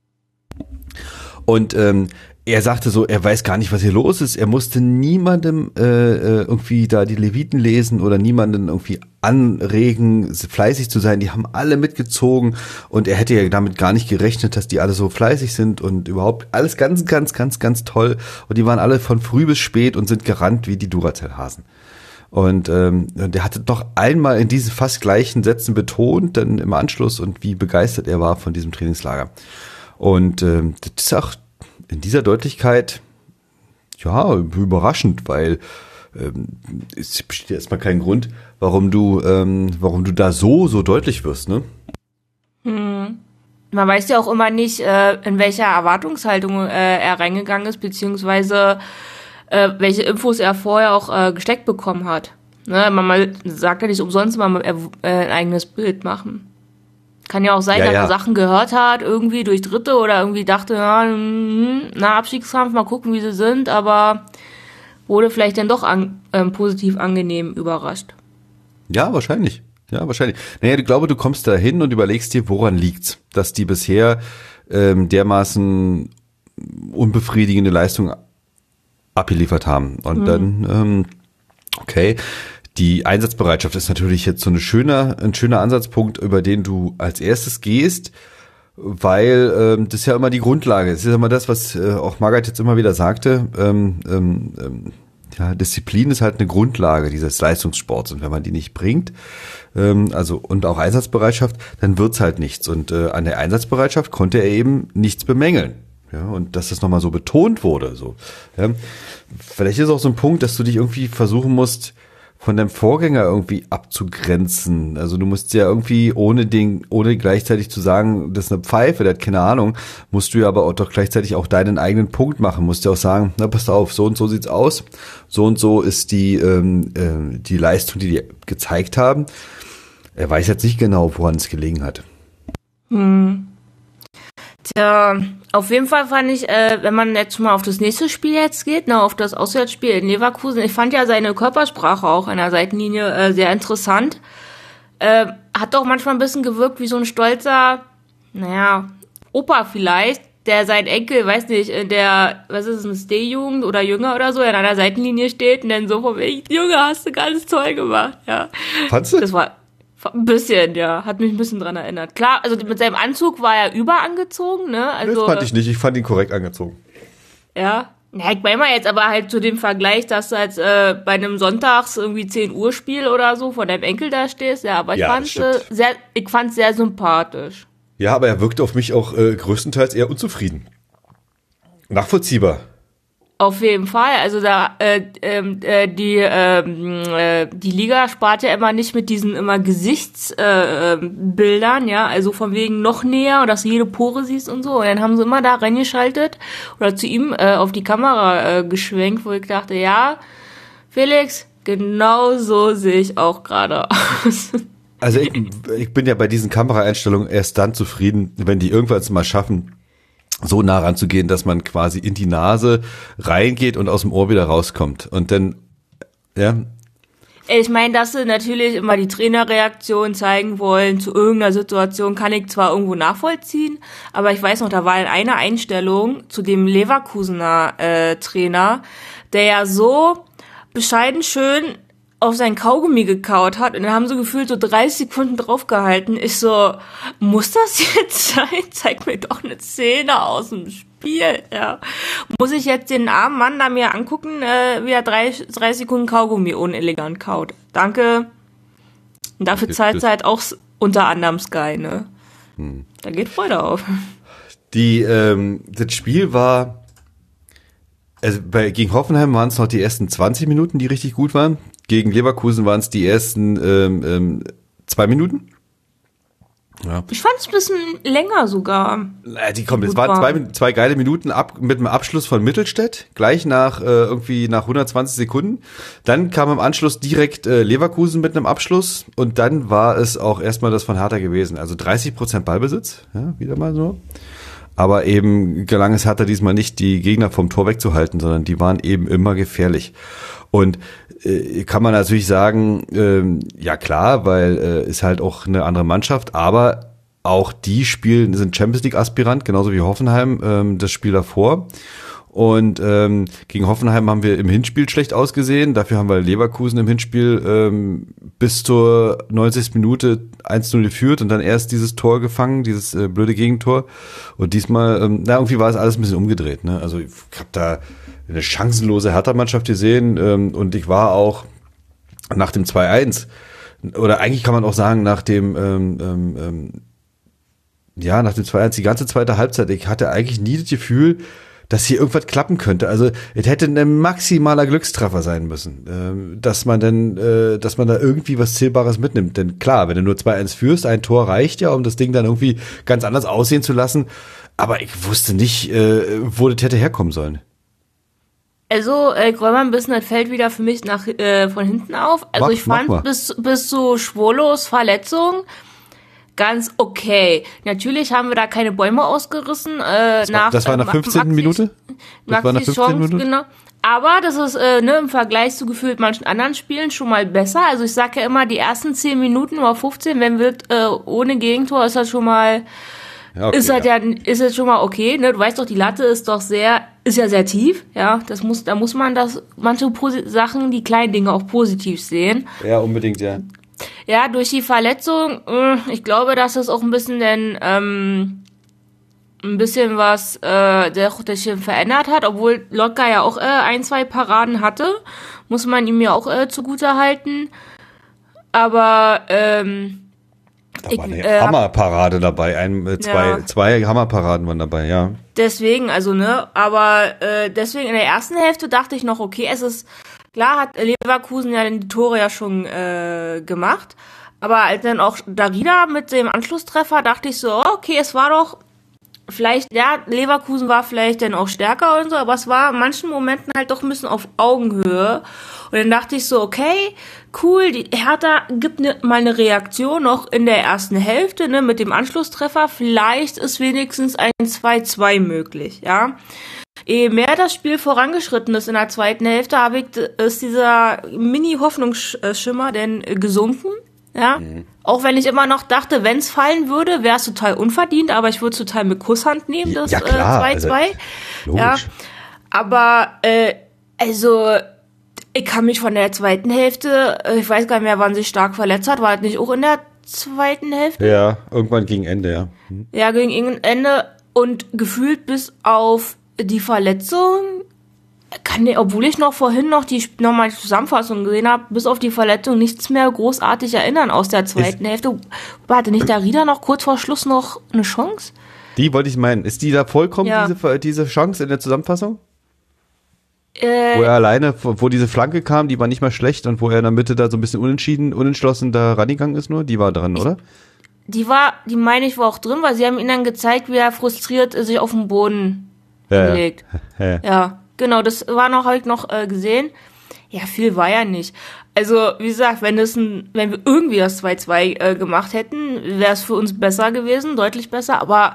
Und ähm, er sagte so, er weiß gar nicht, was hier los ist. Er musste niemandem äh, irgendwie da die Leviten lesen oder niemanden irgendwie anregen, fleißig zu sein. Die haben alle mitgezogen und er hätte ja damit gar nicht gerechnet, dass die alle so fleißig sind und überhaupt alles ganz, ganz, ganz, ganz toll. Und die waren alle von früh bis spät und sind gerannt wie die Duracell-Hasen. Und ähm, der hatte doch einmal in diesen fast gleichen Sätzen betont, dann im Anschluss und wie begeistert er war von diesem Trainingslager. Und ähm, das ist auch in dieser Deutlichkeit, ja, überraschend, weil ähm, es besteht erstmal kein Grund, warum du, ähm, warum du da so, so deutlich wirst, ne? Hm. Man weiß ja auch immer nicht, äh, in welcher Erwartungshaltung äh, er reingegangen ist, beziehungsweise äh, welche Infos er vorher auch äh, gesteckt bekommen hat. Ne? Man mal, sagt ja nicht umsonst mal äh, ein eigenes Bild machen. Kann ja auch sein, ja, dass ja. er Sachen gehört hat, irgendwie durch Dritte oder irgendwie dachte, ja, na, Abstiegskampf, mal gucken, wie sie sind, aber wurde vielleicht dann doch an, ähm, positiv angenehm überrascht. Ja, wahrscheinlich. Ja, wahrscheinlich. Naja, ich glaube, du kommst da hin und überlegst dir, woran liegt's, dass die bisher ähm, dermaßen unbefriedigende Leistung abgeliefert haben. Und mhm. dann, ähm, okay, die Einsatzbereitschaft ist natürlich jetzt so eine schöner, ein schöner Ansatzpunkt, über den du als erstes gehst, weil ähm, das ist ja immer die Grundlage. Das ist ja immer das, was äh, auch Margaret jetzt immer wieder sagte. Ähm, ähm, ja, Disziplin ist halt eine Grundlage dieses Leistungssports und wenn man die nicht bringt, ähm, also und auch Einsatzbereitschaft, dann wird's halt nichts. Und äh, an der Einsatzbereitschaft konnte er eben nichts bemängeln. Ja, und dass das nochmal so betont wurde. So. Ja. Vielleicht ist auch so ein Punkt, dass du dich irgendwie versuchen musst, von deinem Vorgänger irgendwie abzugrenzen. Also du musst ja irgendwie, ohne den, ohne gleichzeitig zu sagen, das ist eine Pfeife, der hat keine Ahnung, musst du ja aber auch doch gleichzeitig auch deinen eigenen Punkt machen. Musst ja auch sagen, na pass auf, so und so sieht's aus, so und so ist die ähm, äh, die Leistung, die die gezeigt haben. Er weiß jetzt nicht genau, woran es gelegen hat. Hm. Tja, auf jeden Fall fand ich, äh, wenn man jetzt mal auf das nächste Spiel jetzt geht, ne, auf das Auswärtsspiel in Leverkusen, ich fand ja seine Körpersprache auch an der Seitenlinie äh, sehr interessant. Äh, hat doch manchmal ein bisschen gewirkt wie so ein stolzer, naja, Opa vielleicht, der sein Enkel, weiß nicht, in der, was ist es, D-Jugend oder Jünger oder so, in einer Seitenlinie steht und dann so von wegen, Junge, hast du ganz toll gemacht, ja. Fandst du? Das war ein bisschen, ja. Hat mich ein bisschen dran erinnert. Klar, also mit seinem Anzug war er überangezogen, ne? Also, das fand ich nicht. Ich fand ihn korrekt angezogen. Ja. Na, ich meine mal jetzt aber halt zu dem Vergleich, dass du jetzt äh, bei einem Sonntags irgendwie zehn Uhr Spiel oder so vor deinem Enkel da stehst. Ja, aber ich Ja, fand's äh, sehr, ich fand's sehr sympathisch. Ja, aber er wirkte auf mich auch äh, größtenteils eher unzufrieden. Nachvollziehbar. Auf jeden Fall. Also da äh, äh, die ähm, äh, die Liga spart ja immer nicht mit diesen immer Gesichtsbildern, äh, Bildern, ja, also von wegen noch näher und dass du jede Pore siehst und so. Und dann haben sie immer da reingeschaltet oder zu ihm äh, auf die Kamera äh, geschwenkt, wo ich dachte, ja, Felix, genau so sehe ich auch gerade aus. Also ich, ich bin ja bei diesen Kameraeinstellungen erst dann zufrieden, wenn die irgendwann mal schaffen, so nah ranzugehen, dass man quasi in die Nase reingeht und aus dem Ohr wieder rauskommt. Und dann, ja. Ich meine, dass sie natürlich immer die Trainerreaktion zeigen wollen zu irgendeiner Situation, kann ich zwar irgendwo nachvollziehen, aber ich weiß noch, da war eine Einstellung zu dem Leverkusener äh, Trainer, der ja so bescheiden schön auf sein Kaugummi gekaut hat und dann haben sie gefühlt so dreißig Sekunden draufgehalten. Ich so, muss das jetzt sein? Zeig mir doch eine Szene aus dem Spiel, ja. Muss ich jetzt den armen Mann da mir angucken, äh, wie er drei, drei Sekunden Kaugummi unelegant kaut? Danke. Und dafür zahlt sie halt auch unter anderem Sky, ne? Hm. Da geht Freude auf. Die, ähm, das Spiel war, also bei, gegen Hoffenheim waren es noch die ersten zwanzig Minuten, die richtig gut waren. Gegen Leverkusen waren es die ersten ähm, ähm, zwei Minuten. Ja. Ich fand es ein bisschen länger sogar. Äh, die kommen, es waren zwei, zwei geile Minuten ab, mit dem Abschluss von Mittelstädt, gleich nach äh, irgendwie nach hundertzwanzig Sekunden. Dann kam im Anschluss direkt äh, Leverkusen mit einem Abschluss und dann war es auch erstmal das von Hertha gewesen. Also dreißig Prozent Ballbesitz, ja, wieder mal so. Aber eben gelang es Hertha diesmal nicht, die Gegner vom Tor wegzuhalten, sondern die waren eben immer gefährlich. Und äh, kann man natürlich sagen, ähm, ja klar, weil äh, ist halt auch eine andere Mannschaft, aber auch die spielen, sind Champions League Aspirant, genauso wie Hoffenheim, ähm, das Spiel davor. Und ähm, gegen Hoffenheim haben wir im Hinspiel schlecht ausgesehen. Dafür haben wir Leverkusen im Hinspiel ähm, bis zur neunzigsten Minute eins zu null geführt und dann erst dieses Tor gefangen, dieses äh, blöde Gegentor. Und diesmal, ähm, na irgendwie war es alles ein bisschen umgedreht. Ne? Also ich habe da eine chancenlose Hertha-Mannschaft gesehen ähm, und ich war auch nach dem zwei eins, oder eigentlich kann man auch sagen nach dem ähm, ähm, ja, nach dem zwei eins, die ganze zweite Halbzeit, ich hatte eigentlich nie das Gefühl, dass hier irgendwas klappen könnte. Also es hätte ein maximaler Glückstreffer sein müssen, äh, dass man dann, äh, dass man da irgendwie was Zählbares mitnimmt. Denn klar, wenn du nur zwei eins führst, ein Tor reicht ja, um das Ding dann irgendwie ganz anders aussehen zu lassen. Aber ich wusste nicht, äh, wo das hätte herkommen sollen. Also, äh, ich räume mal ein bisschen das Feld wieder für mich nach äh, von hinten auf. Also Mach, ich fand bis, bis zu Schwolos Verletzung ganz okay. Natürlich haben wir da keine Bäume ausgerissen. Äh, das, nach, war, das war nach äh, fünfzehnten Minute? Das war nach fünfzehnten Minute? Genau. Aber das ist äh, ne, im Vergleich zu gefühlt manchen anderen Spielen schon mal besser. Also ich sage ja immer, die ersten zehn Minuten oder fünfzehn, wenn wirkt äh, ohne Gegentor, ist das schon mal ja, okay, ist halt ja. ja ist jetzt schon mal okay. Ne? Du weißt doch, die Latte ist doch sehr ist ja sehr tief. Ja, das muss da muss man das manche Posi- Sachen, die kleinen Dinge auch positiv sehen. Ja, unbedingt, ja. Ja, durch die Verletzung, ich glaube, dass es auch ein bisschen denn, ähm, ein bisschen was äh, der sich verändert hat, obwohl Lotka ja auch äh, ein, zwei Paraden hatte, muss man ihm ja auch äh, zugute halten. Aber ähm, da war eine äh, Hammerparade dabei, ein, äh, zwei, ja. zwei Hammerparaden waren dabei, ja. Deswegen, also ne, aber äh, deswegen in der ersten Hälfte dachte ich noch, okay, es ist klar, hat Leverkusen ja die Tore ja schon äh, gemacht, aber als dann auch Darida mit dem Anschlusstreffer dachte ich so, okay, es war doch vielleicht, ja, Leverkusen war vielleicht dann auch stärker und so, aber es war in manchen Momenten halt doch ein bisschen auf Augenhöhe. Und dann dachte ich so, okay, cool, die Hertha gibt ne, mal eine Reaktion noch in der ersten Hälfte, ne, mit dem Anschlusstreffer. Vielleicht ist wenigstens ein zwei zwei möglich, ja. Je mehr das Spiel vorangeschritten ist in der zweiten Hälfte, habe ich, ist dieser Mini-Hoffnungsschimmer denn gesunken, ja. Mhm. Auch wenn ich immer noch dachte, wenn es fallen würde, wäre es total unverdient, aber ich würde es total mit Kusshand nehmen, das ja, klar. äh, zwei zwei. Also, ja, aber äh, also ich kann mich von der zweiten Hälfte, ich weiß gar nicht mehr, wann sich Stark verletzt hat, war das nicht auch in der zweiten Hälfte? Ja, irgendwann gegen Ende, ja. Hm. Ja, gegen Ende und gefühlt bis auf die Verletzung, kann ich, obwohl ich noch vorhin noch die nochmal die Zusammenfassung gesehen habe, bis auf die Verletzung nichts mehr großartig erinnern aus der zweiten ist, Hälfte. Hatte nicht Darida noch kurz vor Schluss noch eine Chance? Die wollte ich meinen. Ist die da vollkommen, ja. diese, diese Chance in der Zusammenfassung? Äh, wo er alleine, wo diese Flanke kam, die war nicht mal schlecht und wo er in der Mitte da so ein bisschen unentschieden, unentschlossen da rangegangen ist nur, die war dran, oder? Die war, die meine ich war auch drin, weil sie haben ihn dann gezeigt, wie er frustriert sich auf den Boden ja, gelegt. Ja. Ja. ja, genau, das war noch halt noch äh, gesehen. Ja, viel war ja nicht. Also, wie gesagt, wenn es ein, wenn wir irgendwie das zwei zwei äh, gemacht hätten, wäre es für uns besser gewesen, deutlich besser, aber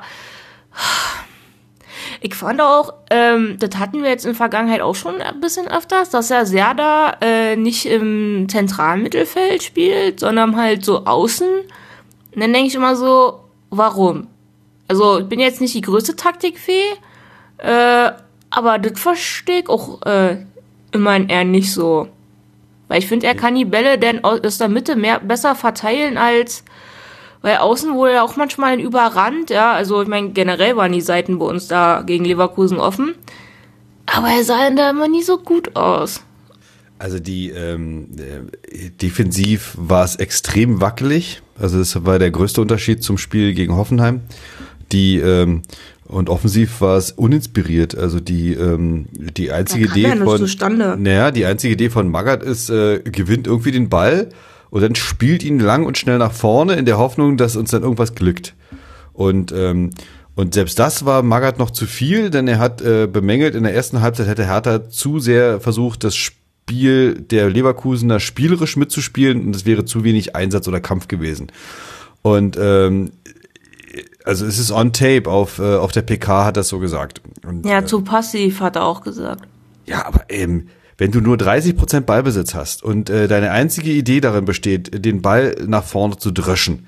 ich fand auch, ähm, das hatten wir jetzt in der Vergangenheit auch schon ein bisschen öfters, dass er Serda äh, nicht im zentralen Mittelfeld spielt, sondern halt so außen. Und dann denke ich immer so, warum? Also ich bin jetzt nicht die größte Taktikfee, äh, aber das verstehe ich auch äh, immerhin eher nicht so. Weil ich finde, er kann die Bälle denn aus der Mitte mehr besser verteilen als... Weil außen wurde er auch manchmal überrannt, ja, also ich meine, generell waren die Seiten bei uns da gegen Leverkusen offen, aber er sah da immer nie so gut aus. Also die ähm, äh, defensiv war es extrem wackelig, also das war der größte Unterschied zum Spiel gegen Hoffenheim. Die ähm, und offensiv war es uninspiriert, also die ähm, die einzige Idee ja von zustande. Naja, die einzige Idee von Magath ist, äh, gewinnt irgendwie den Ball. Und dann spielt ihn lang und schnell nach vorne in der Hoffnung, dass uns dann irgendwas glückt. Und ähm, und selbst das war Magath noch zu viel, denn er hat äh, bemängelt, in der ersten Halbzeit hätte Hertha zu sehr versucht, das Spiel der Leverkusener spielerisch mitzuspielen und es wäre zu wenig Einsatz oder Kampf gewesen. Und ähm, also es ist on tape, auf äh, auf der P K hat er das so gesagt. Und, ja, zu passiv hat er auch gesagt. Ja, aber eben... Wenn du nur dreißig Prozent Ballbesitz hast und äh, deine einzige Idee darin besteht, den Ball nach vorne zu dreschen,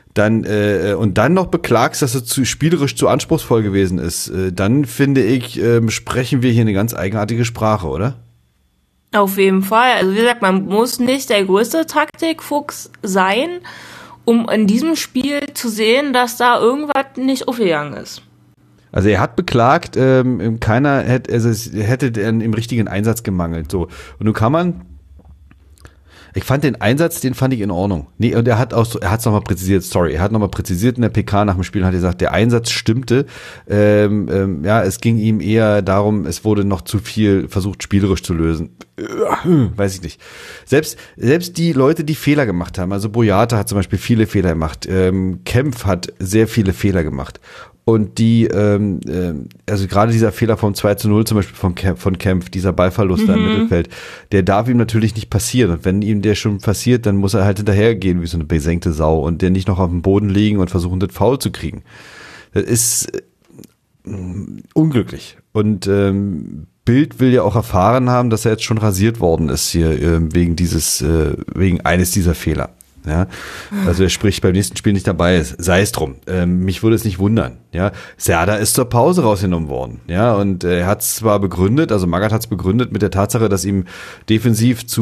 dann äh, und dann noch beklagst, dass es zu spielerisch zu anspruchsvoll gewesen ist, äh, dann finde ich, äh, sprechen wir hier eine ganz eigenartige Sprache, oder? Auf jeden Fall. Also wie gesagt, man muss nicht der größte Taktikfuchs sein, um in diesem Spiel zu sehen, dass da irgendwas nicht aufgegangen ist. Also er hat beklagt, ähm, keiner hätte, also es hätte im richtigen Einsatz gemangelt. So. Und nun kann man, ich fand den Einsatz, den fand ich in Ordnung. Nee, und er hat auch so, er hat es nochmal präzisiert, sorry, er hat nochmal präzisiert in der P K nach dem Spiel und hat gesagt, der Einsatz stimmte. Ähm, ähm, ja, es ging ihm eher darum, es wurde noch zu viel versucht, spielerisch zu lösen. Weiß ich nicht. Selbst, selbst die Leute, die Fehler gemacht haben, also Boyata hat zum Beispiel viele Fehler gemacht, ähm, Kempf hat sehr viele Fehler gemacht. Und die, ähm, also gerade dieser Fehler vom zwei zu null zum Beispiel von Kempf, von Kempf, dieser Ballverlust mhm. da im Mittelfeld, der darf ihm natürlich nicht passieren. Und wenn ihm der schon passiert, dann muss er halt hinterhergehen wie so eine besenkte Sau und der nicht noch auf dem Boden liegen und versuchen, das Foul zu kriegen. Das ist äh, unglücklich. Und ähm, Bild will ja auch erfahren haben, dass er jetzt schon rasiert worden ist hier äh, wegen dieses, äh, wegen eines dieser Fehler. Ja, also er spricht beim nächsten Spiel nicht dabei, sei es drum. Ähm, mich würde es nicht wundern. Ja, Serda ist zur Pause rausgenommen worden. Ja, und er hat es zwar begründet, also Magath hat es begründet mit der Tatsache, dass ihm defensiv zu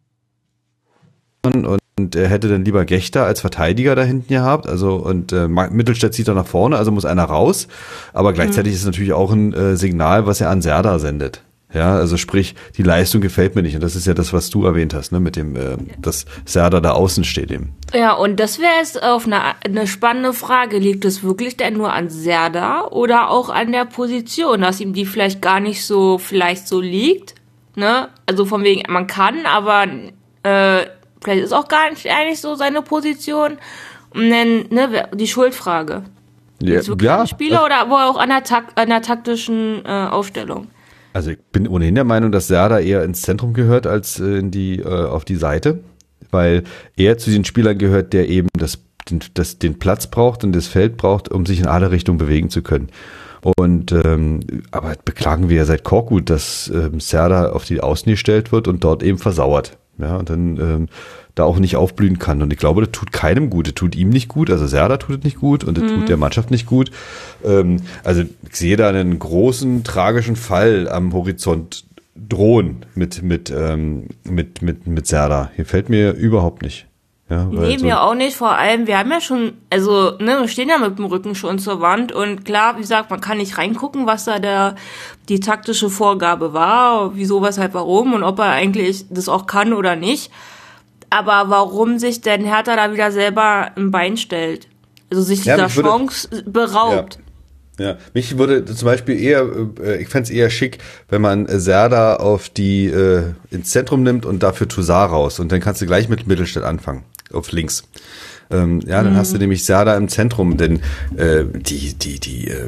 und, und er hätte dann lieber Gechter als Verteidiger da hinten gehabt. Also und äh, Mittelstädt zieht er nach vorne, also muss einer raus. Aber gleichzeitig mhm. ist es natürlich auch ein äh, Signal, was er an Serda sendet. Ja, also sprich, die Leistung gefällt mir nicht. Und das ist ja das, was du erwähnt hast, ne, mit dem, äh, dass Serda da außen steht eben. Ja, und das wäre jetzt auf eine, eine spannende Frage. Liegt es wirklich denn nur an Serda oder auch an der Position, dass ihm die vielleicht gar nicht so, vielleicht so liegt? Ne? Also von wegen, man kann, aber äh, vielleicht ist auch gar nicht eigentlich so seine Position. Und dann, ne, die Schuldfrage. Ja, ist wirklich ja, ein Spieler oder wo auch an der, Tak- an der taktischen äh, Aufstellung? Also ich bin ohnehin der Meinung, dass Serda eher ins Zentrum gehört als äh, in die äh, auf die Seite, weil er zu den Spielern gehört, der eben das, den, das, den Platz braucht und das Feld braucht, um sich in alle Richtungen bewegen zu können. Und ähm, aber beklagen wir ja seit Korkut, dass ähm, Serda auf die Außen gestellt wird und dort eben versauert. Ja, und dann ähm, da auch nicht aufblühen kann. Und ich glaube, das tut keinem gut. Das tut ihm nicht gut. Also Serda tut es nicht gut und das mhm. tut der Mannschaft nicht gut. Ähm, also ich sehe da einen großen, tragischen Fall am Horizont drohen mit, mit, ähm, mit, mit, mit Serda. Hier fällt mir überhaupt nicht. Ja, nee, so mir auch nicht. Vor allem, wir haben ja schon, also, ne, wir stehen ja mit dem Rücken schon zur Wand und klar, wie gesagt, man kann nicht reingucken, was da der, die taktische Vorgabe war, wieso, weshalb, warum und ob er eigentlich das auch kann oder nicht. Aber warum sich denn Hertha da wieder selber im Bein stellt? Also sich ja, dieser Chance würde, beraubt. Ja, ja, mich würde zum Beispiel eher, äh, ich fände es eher schick, wenn man Serda auf die, äh, ins Zentrum nimmt und dafür Toussaint raus. Und dann kannst du gleich mit Mittelstädt anfangen, auf links. Ähm, ja, dann mhm. hast du nämlich Serda im Zentrum, denn äh, die, die, die, äh,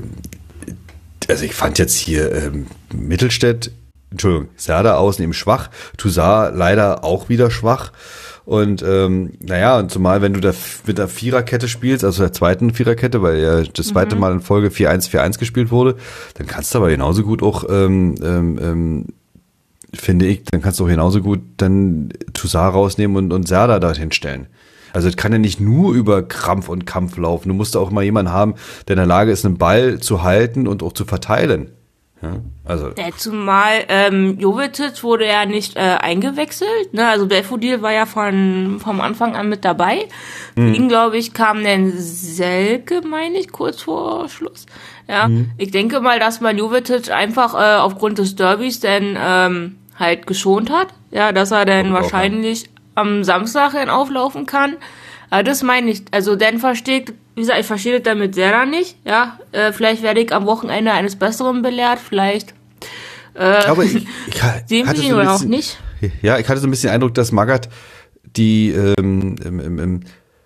also ich fand jetzt hier äh, Mittelstädt, Entschuldigung, Serda außen eben schwach, Toussaint leider auch wieder schwach. Und ähm, naja, und zumal wenn du da mit der Viererkette spielst, also der zweiten Viererkette, weil ja das zweite mhm. Mal in Folge vier eins vier eins gespielt wurde, dann kannst du aber genauso gut auch, ähm, ähm, finde ich, dann kannst du auch genauso gut dann Toussaint rausnehmen und, und Serda dorthin stellen. Also es kann ja nicht nur über Krampf und Kampf laufen. Du musst auch mal jemanden haben, der in der Lage ist, einen Ball zu halten und auch zu verteilen. Ja, also. Ja, zumal ähm, Jovetic wurde ja nicht äh, eingewechselt, ne? Also Belfodil war ja von vom Anfang an mit dabei. Mhm. Für ihn, glaube ich, kam dann Selke, meine ich, kurz vor Schluss. Ja, mhm. Ich denke mal, dass man Jovetic einfach äh, aufgrund des Derbys dann ähm, halt geschont hat. Ja, dass er dann wahrscheinlich am Samstag dann auflaufen kann. Aber das meine ich, also dann versteht, wie gesagt, ich verstehe das damit sehr dann nicht, ja, äh, vielleicht werde ich am Wochenende eines Besseren belehrt, vielleicht äh, aber ich, ich sehen wir ihn so oder auch nicht. Ja, ich hatte so ein bisschen den Eindruck, dass Magath die ähm, im, im, im,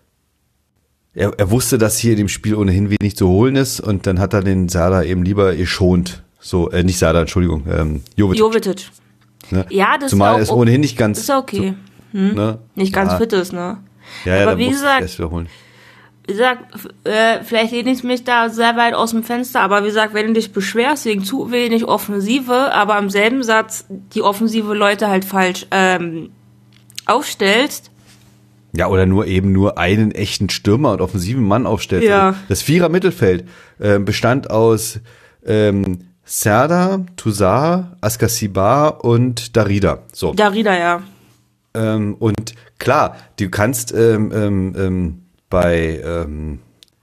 er, er wusste, dass hier in dem Spiel ohnehin wenig zu holen ist und dann hat er den Serda eben lieber geschont, so, äh, nicht Serda, Entschuldigung, ähm, Jovetic. Jovetic. Ne? Ja, das Zumal ist es ohnehin nicht ganz, ist okay, hm? ne? Nicht ganz ja. fit ist, ne? Ja, ja, aber da wie muss gesagt, ich erst wiederholen. Wie gesagt, äh, vielleicht lehne ich mich da sehr weit aus dem Fenster, aber wie gesagt, wenn du dich beschwerst wegen zu wenig Offensive, aber im selben Satz die offensive Leute halt falsch ähm, aufstellst, Ja, oder nur eben nur einen echten Stürmer und offensiven Mann aufstellt. Ja. Das Vierer-Mittelfeld äh, bestand aus ähm, Serdar, Toussaint, Askasibar und Darida. So. Darida, ja. Ähm, und klar, du kannst ähm, ähm, ähm, bei ähm,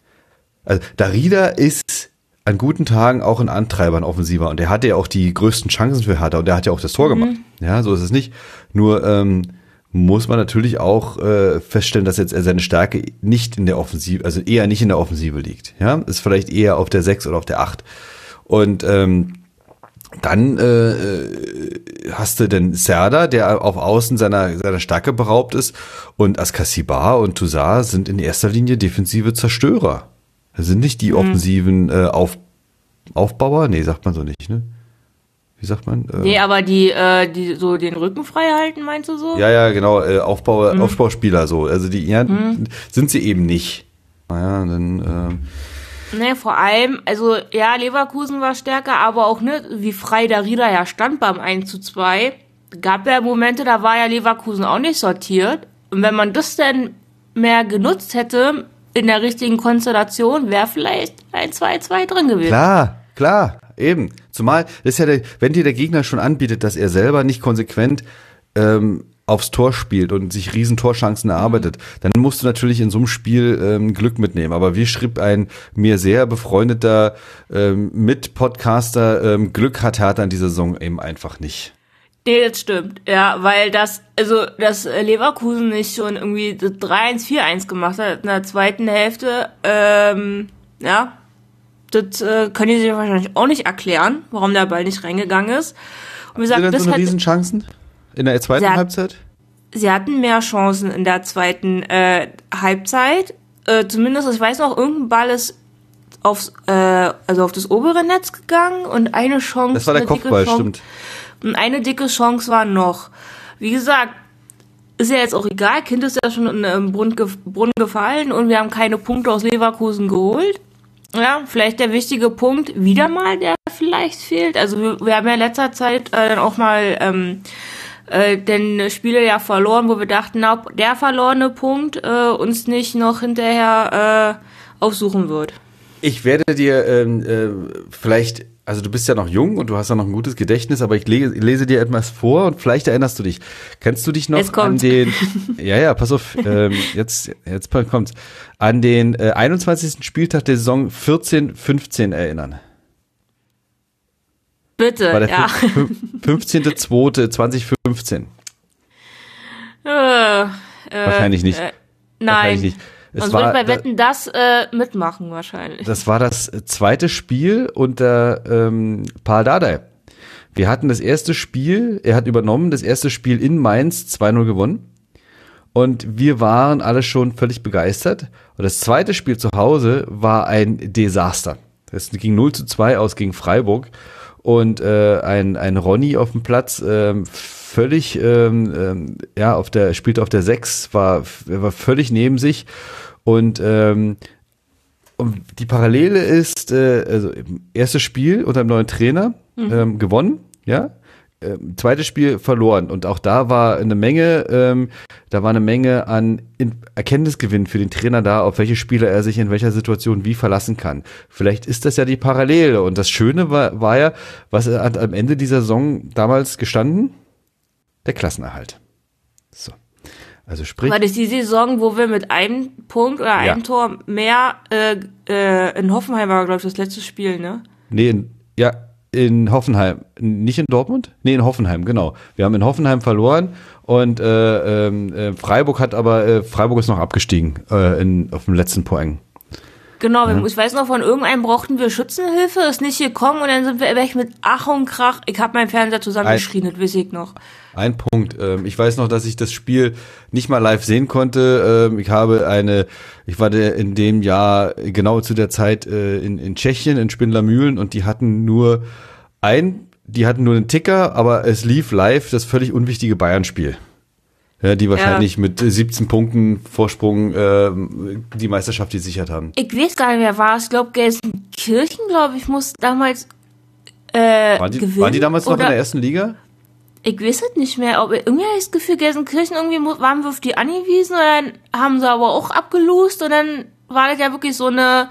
also Darida ist an guten Tagen auch ein Antreiber, ein Offensiver. Und der hatte ja auch die größten Chancen für Hertha und der hat ja auch das Tor mhm. gemacht. Ja, so ist es nicht. Nur ähm, muss man natürlich auch äh, feststellen, dass jetzt seine Stärke nicht in der Offensive, also eher nicht in der Offensive liegt. Ja, ist vielleicht eher auf der sechs oder auf der acht. Und ähm, dann äh, hast du den Serdar, der auf Außen seiner seiner Stärke beraubt ist, und Askasibar und Toussaint sind in erster Linie defensive Zerstörer. Das sind nicht die offensiven äh, Auf, Aufbauer, nee, sagt man so nicht, ne? Wie sagt man? Äh, nee, aber die, äh, die so den Rücken frei halten, meinst du so? Ja, ja, genau, äh, Aufbau, mhm. Aufbauspieler so. Also die ja, mhm. sind sie eben nicht. Naja, dann äh, Ne, vor allem, also ja, Leverkusen war stärker, aber auch ne, wie frei Darida ja stand beim eins zu zwei, gab ja Momente, da war ja Leverkusen auch nicht sortiert. Und wenn man das denn mehr genutzt hätte, in der richtigen Konstellation, wäre vielleicht ein zwei zwei drin gewesen. Klar, klar, eben. Zumal, das ist ja der, wenn dir der Gegner schon anbietet, dass er selber nicht konsequent ähm, aufs Tor spielt und sich riesen Torchancen erarbeitet, dann musst du natürlich in so einem Spiel ähm, Glück mitnehmen. Aber wie schrieb ein mir sehr befreundeter ähm, Mit-Podcaster, ähm, Glück hat Hertha in dieser Saison eben einfach nicht. Nee, das stimmt. Ja, weil das, also, dass Leverkusen nicht schon irgendwie das drei eins, vier eins gemacht hat in der zweiten Hälfte, ähm, ja, das äh, können die sich wahrscheinlich auch nicht erklären, warum der Ball nicht reingegangen ist. Und wie gesagt, das so eine hat, Riesenchancen in der zweiten sie hat, Halbzeit? Sie hatten mehr Chancen in der zweiten äh, Halbzeit. Äh, zumindest, ich weiß noch, irgendein Ball ist aufs, äh, also auf das obere Netz gegangen und eine Chance. Das war der Kopfball, Chance, stimmt. Und eine dicke Chance war noch. Wie gesagt, ist ja jetzt auch egal. Kind ist ja schon in den Brunnen gefallen und wir haben keine Punkte aus Leverkusen geholt. Ja, vielleicht der wichtige Punkt wieder mal, der vielleicht fehlt. Also wir, wir haben ja in letzter Zeit äh, dann auch mal ähm, äh, den Spieler ja verloren, wo wir dachten, na, ob der verlorene Punkt äh, uns nicht noch hinterher äh, aufsuchen wird. Ich werde dir ähm, äh, vielleicht, also du bist ja noch jung und du hast ja noch ein gutes Gedächtnis, aber ich lese, lese dir etwas vor und vielleicht erinnerst du dich. Kennst du dich noch an den, ja, ja, pass auf, ähm, jetzt, jetzt kommt's, an den äh, einundzwanzigsten Spieltag der Saison vierzehn fünfzehn erinnern? Bitte, war der ja. fünfzehnter zweiter zweitausendfünfzehn. Äh, äh, Wahrscheinlich nicht. Äh, nein. Wahrscheinlich nicht. Es Sonst war, würde ich bei Wetten das äh, mitmachen wahrscheinlich. Das war das zweite Spiel unter ähm, Paul Dardai. Wir hatten das erste Spiel, er hat übernommen, das erste Spiel in Mainz zwei null gewonnen. Und wir waren alle schon völlig begeistert. Und das zweite Spiel zu Hause war ein Desaster. Es ging null zu zwei aus gegen Freiburg. Und äh, ein, ein Ronny auf dem Platz, ähm, völlig, ähm, ähm, ja, auf der, spielte auf der sechs, war, war völlig neben sich. Und, ähm, und die Parallele ist, äh, also erstes Spiel unter dem neuen Trainer mhm. ähm, gewonnen, ja, ähm, zweites Spiel verloren. Und auch da war eine Menge, ähm, da war eine Menge an in Erkenntnisgewinn für den Trainer da, auf welche Spieler er sich in welcher Situation wie verlassen kann. Vielleicht ist das ja die Parallele. Und das Schöne war, war ja, was hat am Ende dieser Saison damals gestanden? Der Klassenerhalt. So. Also sprich. War das die Saison, wo wir mit einem Punkt oder einem ja. Tor mehr äh, äh, in Hoffenheim war, glaube ich, das letzte Spiel, ne? Nee, in, ja, in Hoffenheim. Nicht in Dortmund? Nee, in Hoffenheim, genau. Wir haben in Hoffenheim verloren und äh, äh, Freiburg hat aber, äh, Freiburg ist noch abgestiegen äh, in, auf dem letzten Point. Genau, ja. Ich weiß noch, von irgendeinem brauchten wir Schützenhilfe, ist nicht gekommen und dann sind wir weg mit Ach und Krach. Ich habe meinen Fernseher zusammengeschrien, das weiß ich noch. Ein Punkt. Ich weiß noch, dass ich das Spiel nicht mal live sehen konnte. Ich habe eine, ich war in dem Jahr genau zu der Zeit in, in Tschechien, in Spindlermühlen und die hatten nur ein, die hatten nur einen Ticker, aber es lief live das völlig unwichtige Bayern-Spiel. Ja, die wahrscheinlich ja. mit siebzehn Punkten Vorsprung äh, die Meisterschaft gesichert haben. Ich weiß gar nicht, wer war es. Ich glaube, Gelsenkirchen, glaube ich, muss damals äh, waren die, gewinnen. Waren die damals noch oder? in der ersten Liga? Ich weiß es nicht mehr, ob irgendwie habe ich das Gefühl, Gelsenkirchen irgendwie mu- waren wir auf die angewiesen und dann haben sie aber auch abgelost und dann war das ja wirklich so eine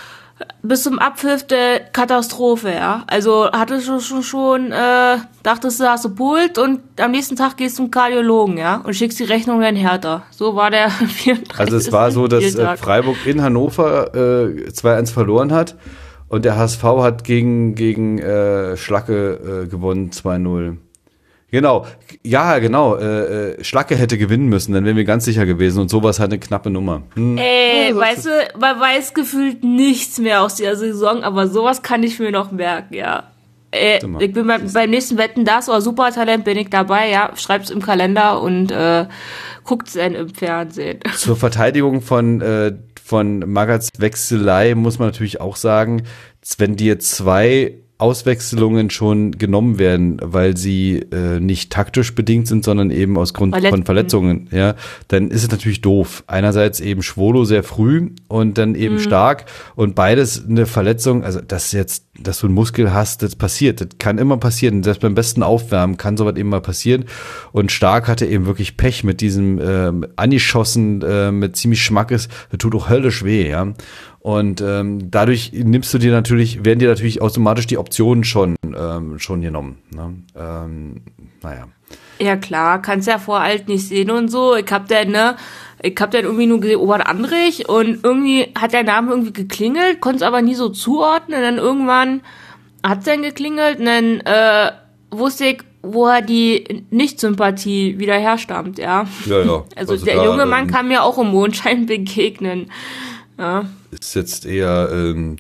bis zum Abpfiff der Katastrophe, ja. Also hattest du schon schon, äh, dachtest du, hast du Pult und am nächsten Tag gehst du zum Kardiologen, ja, und schickst die Rechnung dann härter. So war der vierunddreißigste Also es war so, dass äh, Spieltag. Freiburg in Hannover äh, zwei eins verloren hat und der H S V hat gegen, gegen äh, Schlacke äh, gewonnen zwei null. Genau, ja, genau. Äh, äh, Schlacke hätte gewinnen müssen, dann wären wir ganz sicher gewesen und sowas hat eine knappe Nummer. Hm. Ey, weißt du, man weiß gefühlt nichts mehr aus dieser Saison, aber sowas kann ich mir noch merken, ja. Äh, ich bin beim, beim nächsten Wetten, das oder Supertalent bin ich dabei, ja. Schreib's im Kalender und äh, guckt's dann im Fernsehen. Zur Verteidigung von äh, von Magats Wechselei muss man natürlich auch sagen, wenn dir zwei Auswechslungen schon genommen werden, weil sie äh, nicht taktisch bedingt sind, sondern eben aus Grund Verlet- von Verletzungen, ja, dann ist es natürlich doof. Einerseits eben Schwolo sehr früh und dann eben mhm. Stark und beides eine Verletzung, also das jetzt, dass du einen Muskel hast, das passiert, das kann immer passieren, selbst beim besten Aufwärmen kann sowas eben mal passieren und Stark hatte eben wirklich Pech mit diesem ähm, angeschossen, äh, mit ziemlich Schmackes, das tut auch höllisch weh, ja. Und ähm, dadurch nimmst du dir natürlich, werden dir natürlich automatisch die Optionen schon ähm, schon genommen. Ne? Ähm, naja. Ja klar, kannst ja vor alt nicht sehen und so. Ich hab dann, ne, ich hab dann irgendwie nur gesehen, Obert Andrich und irgendwie hat der Name irgendwie geklingelt, konnte es aber nie so zuordnen. Und dann irgendwann hat's dann geklingelt und dann äh, wusste ich, woher die Nicht-Sympathie wieder herstammt, ja. Ja, ja. Also, also der da, junge Mann ähm, kann mir auch im Mondschein begegnen. Ja. Ist jetzt eher, ähm,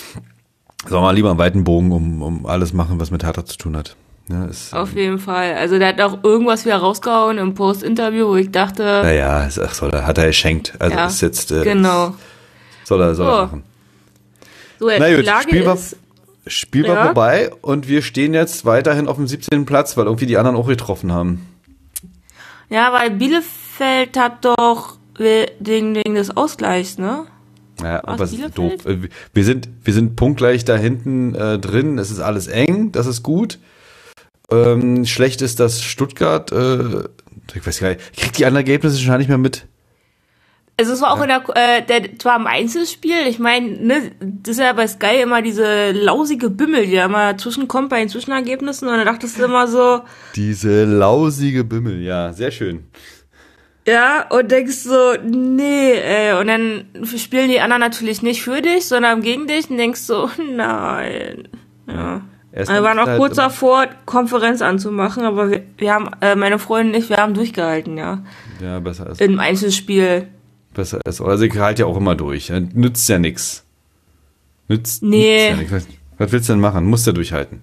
sagen wir mal, lieber einen weiten Bogen um, um alles machen, was mit Hertha zu tun hat. Ja, ist, Auf jeden Fall. Also der hat auch irgendwas wieder rausgehauen im Post-Interview, wo ich dachte... Naja, ach, soll er, hat er geschenkt. Also ja, ist jetzt... Äh, genau. Soll er, soll so. er machen. So, jetzt Na die gut, Lage Spiel war, ist... Spiel war ja. vorbei und wir stehen jetzt weiterhin auf dem siebzehnten Platz, weil irgendwie die anderen auch getroffen haben. Ja, weil Bielefeld hat doch wegen, wegen des Ausgleichs, ne? Ja, Was, aber es ist Bielefeld? doof. Wir sind, wir sind punktgleich da hinten äh, drin. Es ist alles eng, das ist gut. Ähm, schlecht ist, dass Stuttgart, äh, ich weiß gar nicht, ich krieg die anderen Ergebnisse schon nicht mehr mit. Also es war auch ja. in der, äh, der, zwar im Einzelspiel, ich meine, ne, das ist ja bei Sky immer diese lausige Bimmel, die da immer zwischenkommt bei den Zwischenergebnissen und dann dachtest du immer so... Diese lausige Bimmel, ja, sehr schön. Ja, und denkst so, nee, ey, und dann spielen die anderen natürlich nicht für dich, sondern gegen dich und denkst so, nein. Ja. Erst Wir waren auch halt kurz davor, Konferenz anzumachen, aber wir, wir haben, äh, meine Freundin und ich, wir haben durchgehalten, ja. Ja, besser ist. Im Einzelspiel. Besser ist. Also ich halte ja auch immer durch. Nützt ja nix. Nützt, Nee. nützt ja nix. Was willst du denn machen? Musst ja durchhalten.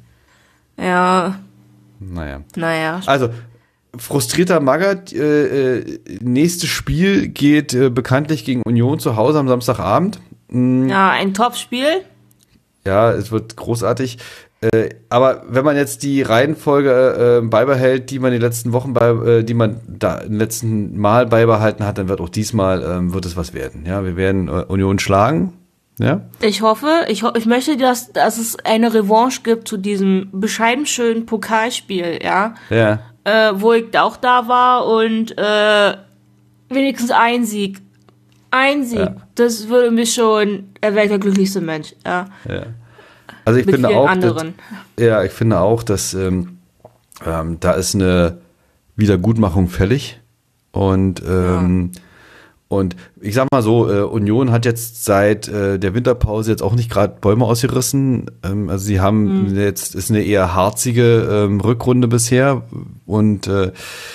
Ja. Naja. Naja. Also, frustrierter Magath, äh, äh, nächstes Spiel geht äh, bekanntlich gegen Union zu Hause am Samstagabend. Mhm. Ja, ein Top-Spiel. Ja, es wird großartig. Äh, aber wenn man jetzt die Reihenfolge äh, beibehält, die man in den letzten Wochen bei, äh, die man da im letzten Mal beibehalten hat, dann wird auch diesmal ähm, wird es was werden. Ja, wir werden äh, Union schlagen. Ja. Ich hoffe, ich, ho- ich möchte, dass, dass es eine Revanche gibt zu diesem bescheiden schönen Pokalspiel, ja. Ja. Äh, wo ich auch da war und äh, wenigstens ein Sieg. Ein Sieg. Ja. Das würde mich schon, er wäre der glücklichste Mensch, ja. Ja. Also ich Mit finde vielen auch, anderen. dass, ja, ich finde auch, dass ähm, ähm, da ist eine Wiedergutmachung fällig und ähm, ja. Und ich sag mal so, äh, Union hat jetzt seit äh, der Winterpause jetzt auch nicht gerade Bäume ausgerissen. Ähm, also sie haben mhm. jetzt ist eine eher harzige ähm, Rückrunde bisher und äh,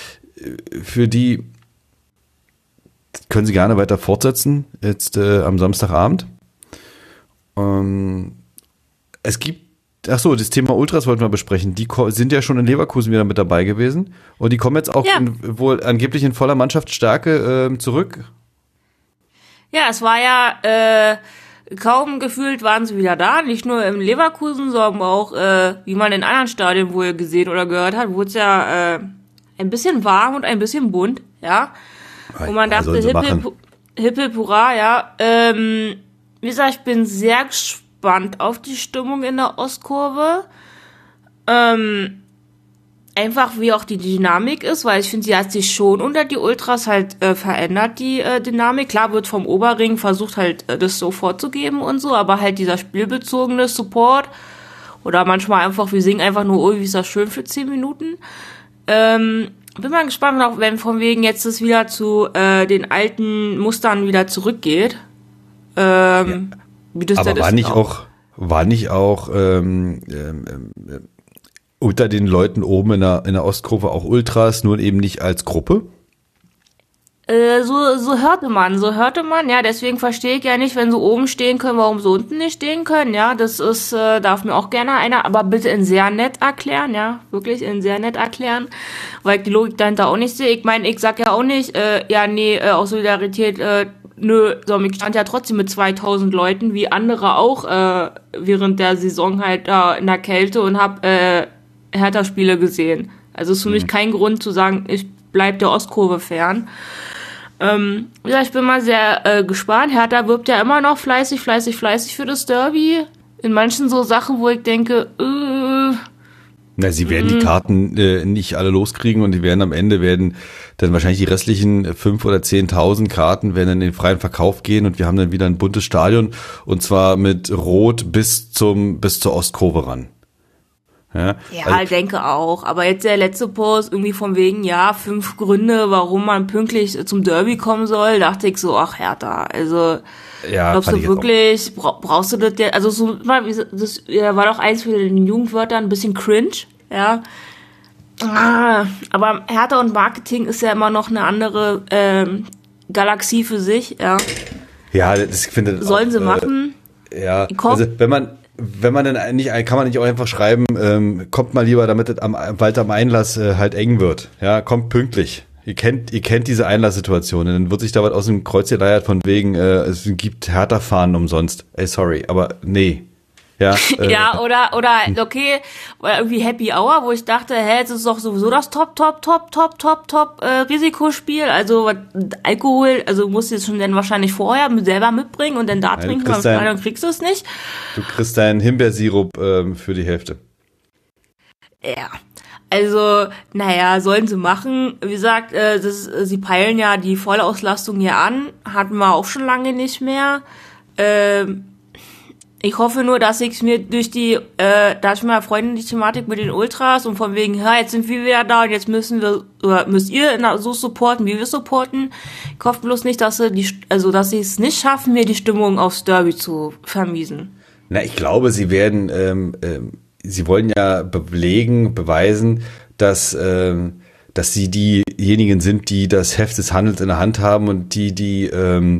für die können sie gerne weiter fortsetzen jetzt äh, am Samstagabend. Ähm, es gibt Ach so, das Thema Ultras wollten wir besprechen. Die ko- sind ja schon in Leverkusen wieder mit dabei gewesen und die kommen jetzt auch ja. in, wohl angeblich in voller Mannschaftsstärke äh, zurück. Ja, es war ja äh, kaum gefühlt waren sie wieder da, nicht nur im Leverkusen, sondern auch, äh, wie man in anderen Stadien wohl gesehen oder gehört hat, wurde es ja äh, ein bisschen warm und ein bisschen bunt, ja. Und man dachte, also hippel, hippel, hurra, ja. Ähm, wie gesagt, ich bin sehr gespannt auf die Stimmung in der Ostkurve. Ähm, einfach wie auch die Dynamik ist, weil ich finde, sie hat sich schon unter die Ultras halt äh, verändert, die äh, Dynamik. Klar wird vom Oberring versucht halt äh, das so vorzugeben und so, aber halt dieser spielbezogene Support oder manchmal einfach, wir singen einfach nur, oh, wie ist das schön für zehn Minuten. Ähm, bin mal gespannt, auch wenn von wegen jetzt es wieder zu äh, den alten Mustern wieder zurückgeht. Ähm, ja. wie das aber war nicht auch, auch, war nicht auch ähm, ähm, ähm, unter den Leuten oben in der, in der Ostkurve auch Ultras, nur eben nicht als Gruppe? Äh, so, so hörte man, so hörte man, ja, deswegen verstehe ich ja nicht, wenn sie oben stehen können, warum sie unten nicht stehen können, ja, das ist, äh, darf mir auch gerne einer, aber bitte in sehr nett erklären, ja, wirklich in sehr nett erklären, weil ich die Logik dahinter auch nicht sehe. Ich meine, ich sag ja auch nicht, äh, ja, nee, äh, aus Solidarität, äh, nö, so, ich stand ja trotzdem mit zweitausend Leuten, wie andere auch, äh, während der Saison halt da in der Kälte und hab, äh, Hertha-Spiele gesehen. Also ist für mhm. mich kein Grund zu sagen, ich bleib der Ostkurve fern. Ähm, ja, ich bin mal sehr äh, gespannt. Hertha wirbt ja immer noch fleißig, fleißig, fleißig für das Derby. In manchen so Sachen, wo ich denke, äh, Na, sie werden mh. die Karten äh, nicht alle loskriegen und die werden am Ende werden dann wahrscheinlich die restlichen fünf oder zehntausend Karten werden in den freien Verkauf gehen und wir haben dann wieder ein buntes Stadion und zwar mit Rot bis zum bis zur Ostkurve ran. Ja, ja also, ich denke auch. Aber jetzt der letzte Post irgendwie von wegen, ja, fünf Gründe, warum man pünktlich zum Derby kommen soll, dachte ich so, ach Hertha, also ja, glaubst du wirklich, bra- brauchst du das jetzt, also so, das war doch eins für den Jugendwörter ein bisschen cringe, ja. Ah, aber Hertha und Marketing ist ja immer noch eine andere ähm, Galaxie für sich, ja. Ja, das ich finde Sollen auch, sie machen? Äh, ja, also wenn man Wenn man dann nicht, kann man nicht auch einfach schreiben, ähm, kommt mal lieber, damit es am, bald am Einlass äh, halt eng wird. Ja, kommt pünktlich. Ihr kennt, ihr kennt diese Einlasssituation. Dann wird sich da was aus dem Kreuz geleiert von wegen, äh, es gibt Hertha-Fahren umsonst. Ey, sorry, aber nee. Ja, äh, ja, oder, oder, okay, oder irgendwie Happy Hour, wo ich dachte, hä, jetzt ist doch sowieso das Top, Top, Top, Top, Top, Top, äh, Risikospiel. Also, Alkohol, also musst du jetzt schon dann wahrscheinlich vorher selber mitbringen und dann da Nein, trinken, weil dann kriegst du es nicht. Du kriegst deinen Himbeersirup ähm, für die Hälfte. Ja. Also, naja, sollen sie machen. Wie gesagt, äh, das, sie peilen ja die Vollauslastung hier an. Hatten wir auch schon lange nicht mehr. Ähm, Ich hoffe nur, dass ich mir durch die, äh, da hatte ich mal Freundin die Thematik mit den Ultras und von wegen, ja, jetzt sind wir wieder da und jetzt müssen wir, oder müsst ihr so supporten, wie wir supporten. Ich hoffe bloß nicht, dass sie die, also, dass sie es nicht schaffen, mir die Stimmung aufs Derby zu vermiesen. Na, ich glaube, sie werden, ähm, ähm, sie wollen ja belegen, beweisen, dass, ähm, dass sie diejenigen sind, die das Heft des Handels in der Hand haben und die, die, ähm,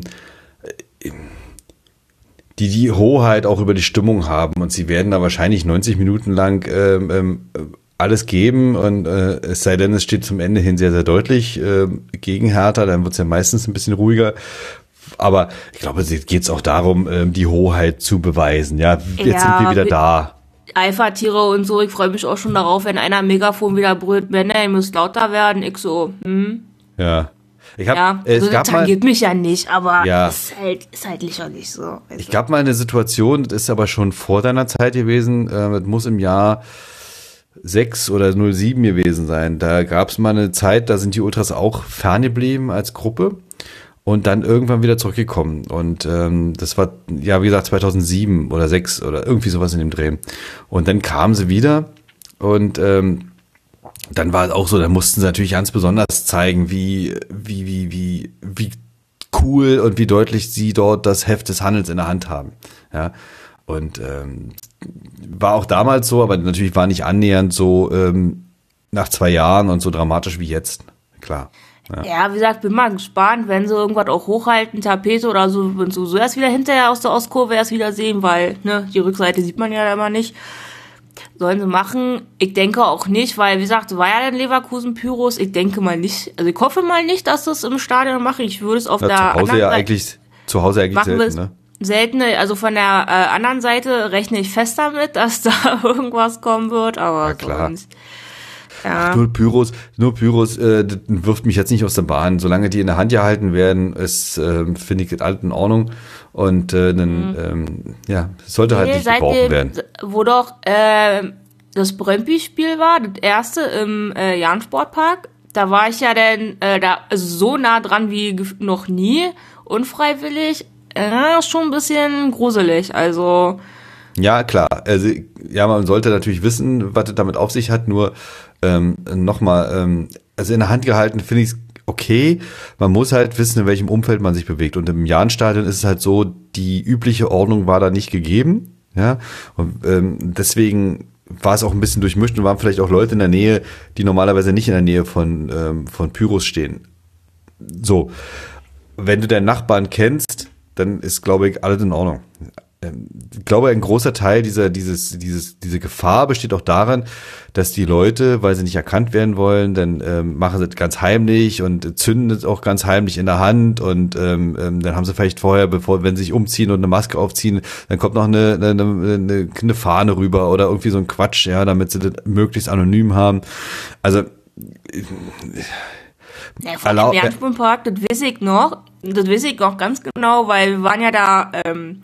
die die Hoheit auch über die Stimmung haben und sie werden da wahrscheinlich neunzig Minuten lang ähm, ähm, alles geben und äh, es sei denn, es steht zum Ende hin sehr, sehr deutlich äh, gegen Hertha, dann wird es ja meistens ein bisschen ruhiger. Aber ich glaube, es geht auch darum, ähm, die Hoheit zu beweisen. Ja, jetzt ja, sind wir wieder da. Alpha-Tiere und so, ich freue mich auch schon darauf, wenn einer am Megafon wieder brüllt, Männer, ihr müsst lauter werden. Ich so, hm. Ja. Ich hab, ja, äh, es also gab das tangiert mal, mich ja nicht, aber ja. ist halt, ist halt lächerlich so. Also. Ich gab mal eine Situation, das ist aber schon vor deiner Zeit gewesen, äh, das muss im Jahr sechs oder null sieben gewesen sein. Da gab es mal eine Zeit, da sind die Ultras auch ferngeblieben als Gruppe und dann irgendwann wieder zurückgekommen. Und ähm, das war, ja, wie gesagt, zweitausendsieben oder sechs oder irgendwie sowas in dem Dreh. Und dann kamen sie wieder und ähm, dann war es auch so, da mussten sie natürlich ganz besonders zeigen, wie, wie, wie, wie, wie cool und wie deutlich sie dort das Heft des Handels in der Hand haben. Ja. Und ähm, war auch damals so, aber natürlich war nicht annähernd so ähm, nach zwei Jahren und so dramatisch wie jetzt. Klar. Ja. ja, wie gesagt, bin mal gespannt, wenn sie irgendwas auch hochhalten, Tapete oder so, und so, so erst wieder hinterher aus der Ostkurve erst wieder sehen, weil, ne, die Rückseite sieht man ja immer nicht. Sollen sie machen. Ich denke auch nicht, weil, wie gesagt, war ja dann Leverkusen-Pyros. Ich denke mal nicht, also ich hoffe mal nicht, dass das im Stadion mache. Ich würde es auf ja, der zu Hause anderen ja Seite eigentlich, zu Hause eigentlich selten, ne? Selten, also von der äh, anderen Seite rechne ich fest damit, dass da irgendwas kommen wird, aber ja, klar. Sonst, ja. Ach, nur Pyros, nur Pyros äh, das wirft mich jetzt nicht aus der Bahn. Solange die in der Hand gehalten werden, ist, äh, finde ich das alles in Ordnung. Und äh, dann, mhm. ähm, ja, sollte halt nee, nicht gebrochen werden. Wo doch äh, das Brøndby-Spiel war, das erste im äh, Jahn-Sportpark. Da war ich ja dann äh, da also so nah dran wie noch nie, unfreiwillig. Äh, schon ein bisschen gruselig, also. Ja, klar. Also, ja, man sollte natürlich wissen, was es damit auf sich hat, nur ähm, nochmal, ähm, also in der Hand gehalten finde ich es okay. Man muss halt wissen, in welchem Umfeld man sich bewegt. Und im Jahnstadion ist es halt so, die übliche Ordnung war da nicht gegeben. Ja, und ähm, deswegen war es auch ein bisschen durchmischt und waren vielleicht auch Leute in der Nähe, die normalerweise nicht in der Nähe von, ähm, von Pyros stehen. So, wenn du deinen Nachbarn kennst, dann ist, glaube ich, alles in Ordnung. Ich glaube, ein großer Teil dieser, dieses, dieses, diese Gefahr besteht auch daran, dass die Leute, weil sie nicht erkannt werden wollen, dann ähm, machen sie es ganz heimlich und zünden es auch ganz heimlich in der Hand und ähm, ähm, dann haben sie vielleicht vorher, bevor, wenn sie sich umziehen und eine Maske aufziehen, dann kommt noch eine, eine, eine, eine Fahne rüber oder irgendwie so ein Quatsch, ja, damit sie das möglichst anonym haben. Also ja, von dem Jahn-Sportpark, das weiß ich noch, das weiß ich noch ganz genau, weil wir waren ja da ähm,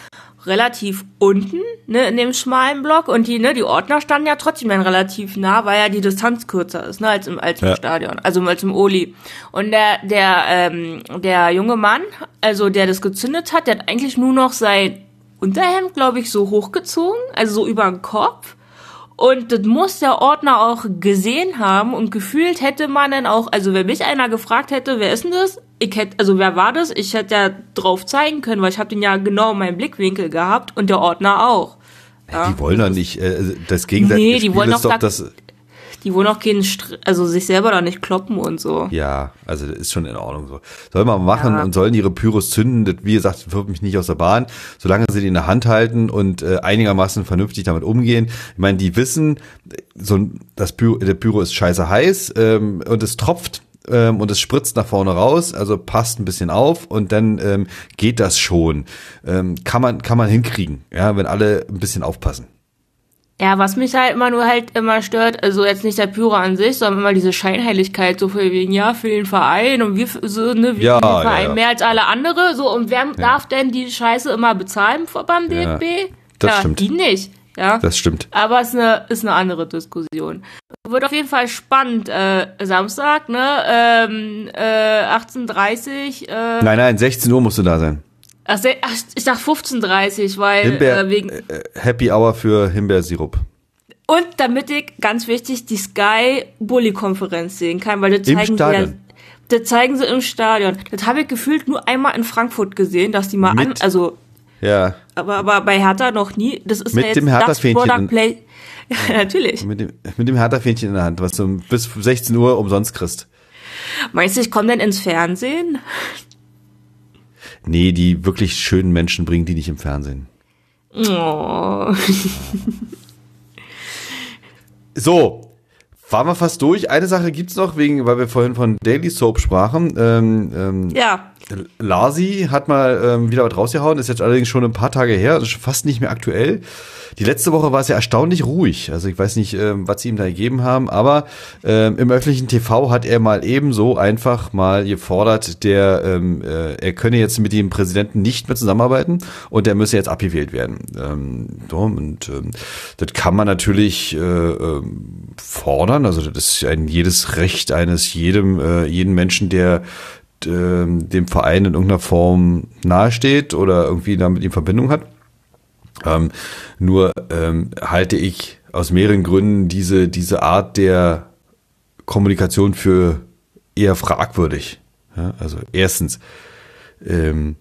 relativ unten, ne, in dem schmalen Block und die, ne, die Ordner standen ja trotzdem dann relativ nah, weil ja die Distanz kürzer ist, ne, als im, als im ja. Stadion, also als im Oli. Und der, der, ähm, der junge Mann, also der das gezündet hat, der hat eigentlich nur noch sein Unterhemd, glaube ich, so hochgezogen, also so über den Kopf. Und das muss der Ordner auch gesehen haben und gefühlt hätte man dann auch, also wenn mich einer gefragt hätte, wer ist denn das? Ich hätte, also wer war das? Ich hätte ja drauf zeigen können, weil ich habe den ja genau in meinem Blickwinkel gehabt und der Ordner auch. Ja. Die wollen doch nicht, äh, das Gegenteil nee, die wollen ist doch da, das. Die wollen auch keinen, Str- also sich selber da nicht kloppen und so. Ja, also das ist schon in Ordnung so. Sollen wir machen Ja. und sollen ihre Pyros zünden, das, wie gesagt, wirft mich nicht aus der Bahn, solange sie die in der Hand halten und äh, einigermaßen vernünftig damit umgehen. Ich meine, die wissen, so ein- das Pyro, der Pyro ist scheiße heiß ähm, und es tropft ähm, und es spritzt nach vorne raus, also passt ein bisschen auf und dann ähm, geht das schon. Ähm, kann man kann man hinkriegen, ja, wenn alle ein bisschen aufpassen. Ja, was mich halt immer nur halt immer stört, also jetzt nicht der Pyro an sich, sondern immer diese Scheinheiligkeit, so für wegen, ja, für den Verein und wir, so, ne, wir Ja, für den Verein ja, ja. mehr als alle andere, so, und wer darf denn die Scheiße immer bezahlen beim D F B? Ja, das ja, stimmt. die nicht, ja. Das stimmt. Aber es ist eine, ist eine andere Diskussion. Wird auf jeden Fall spannend, äh, Samstag, ne, ähm, äh, achtzehn Uhr dreißig, äh, Nein, nein, sechzehn Uhr musst du da sein. ach, se- ach, ich dachte fünfzehn Uhr dreißig, weil, Himbeer, äh, wegen, äh, Happy Hour für Himbeersirup. und damit ich, ganz wichtig, die Sky-Bully-Konferenz sehen kann, weil das Im zeigen sie ja, Stadion. das zeigen sie im Stadion. Das habe ich gefühlt nur einmal in Frankfurt gesehen, dass die mal Mit- an, also, Ja, aber, aber bei Hertha noch nie. Das ist Mit ja jetzt dem das Hertha-Fähnchen Product in- Play. Ja, natürlich. mit dem, mit dem Hertha-Fähnchen in der Hand, was du bis sechzehn Uhr umsonst kriegst. Meinst du, ich komme denn ins Fernsehen? Nee, die wirklich schönen Menschen bringen die nicht im Fernsehen. Oh. So, waren wir fast durch. Eine Sache gibt's noch, wegen, weil wir vorhin von Daily Soap sprachen. Ähm, ähm, Ja. Lasi hat mal ähm, wieder was rausgehauen, ist jetzt allerdings schon ein paar Tage her, also schon fast nicht mehr aktuell. Die letzte Woche war es ja erstaunlich ruhig, also ich weiß nicht, ähm, was sie ihm da gegeben haben, aber ähm, im öffentlichen T V hat er mal ebenso einfach mal gefordert, der ähm, äh, er könne jetzt mit dem Präsidenten nicht mehr zusammenarbeiten und der müsse jetzt abgewählt werden. Ähm, so, und ähm, das kann man natürlich äh, ähm, fordern, also das ist ein jedes Recht eines jedem äh, jeden Menschen, der dem Verein in irgendeiner Form nahesteht oder irgendwie da mit ihm Verbindung hat. Ähm, nur ähm, halte ich aus mehreren Gründen diese, diese Art der Kommunikation für eher fragwürdig. Ja, also erstens, ähm,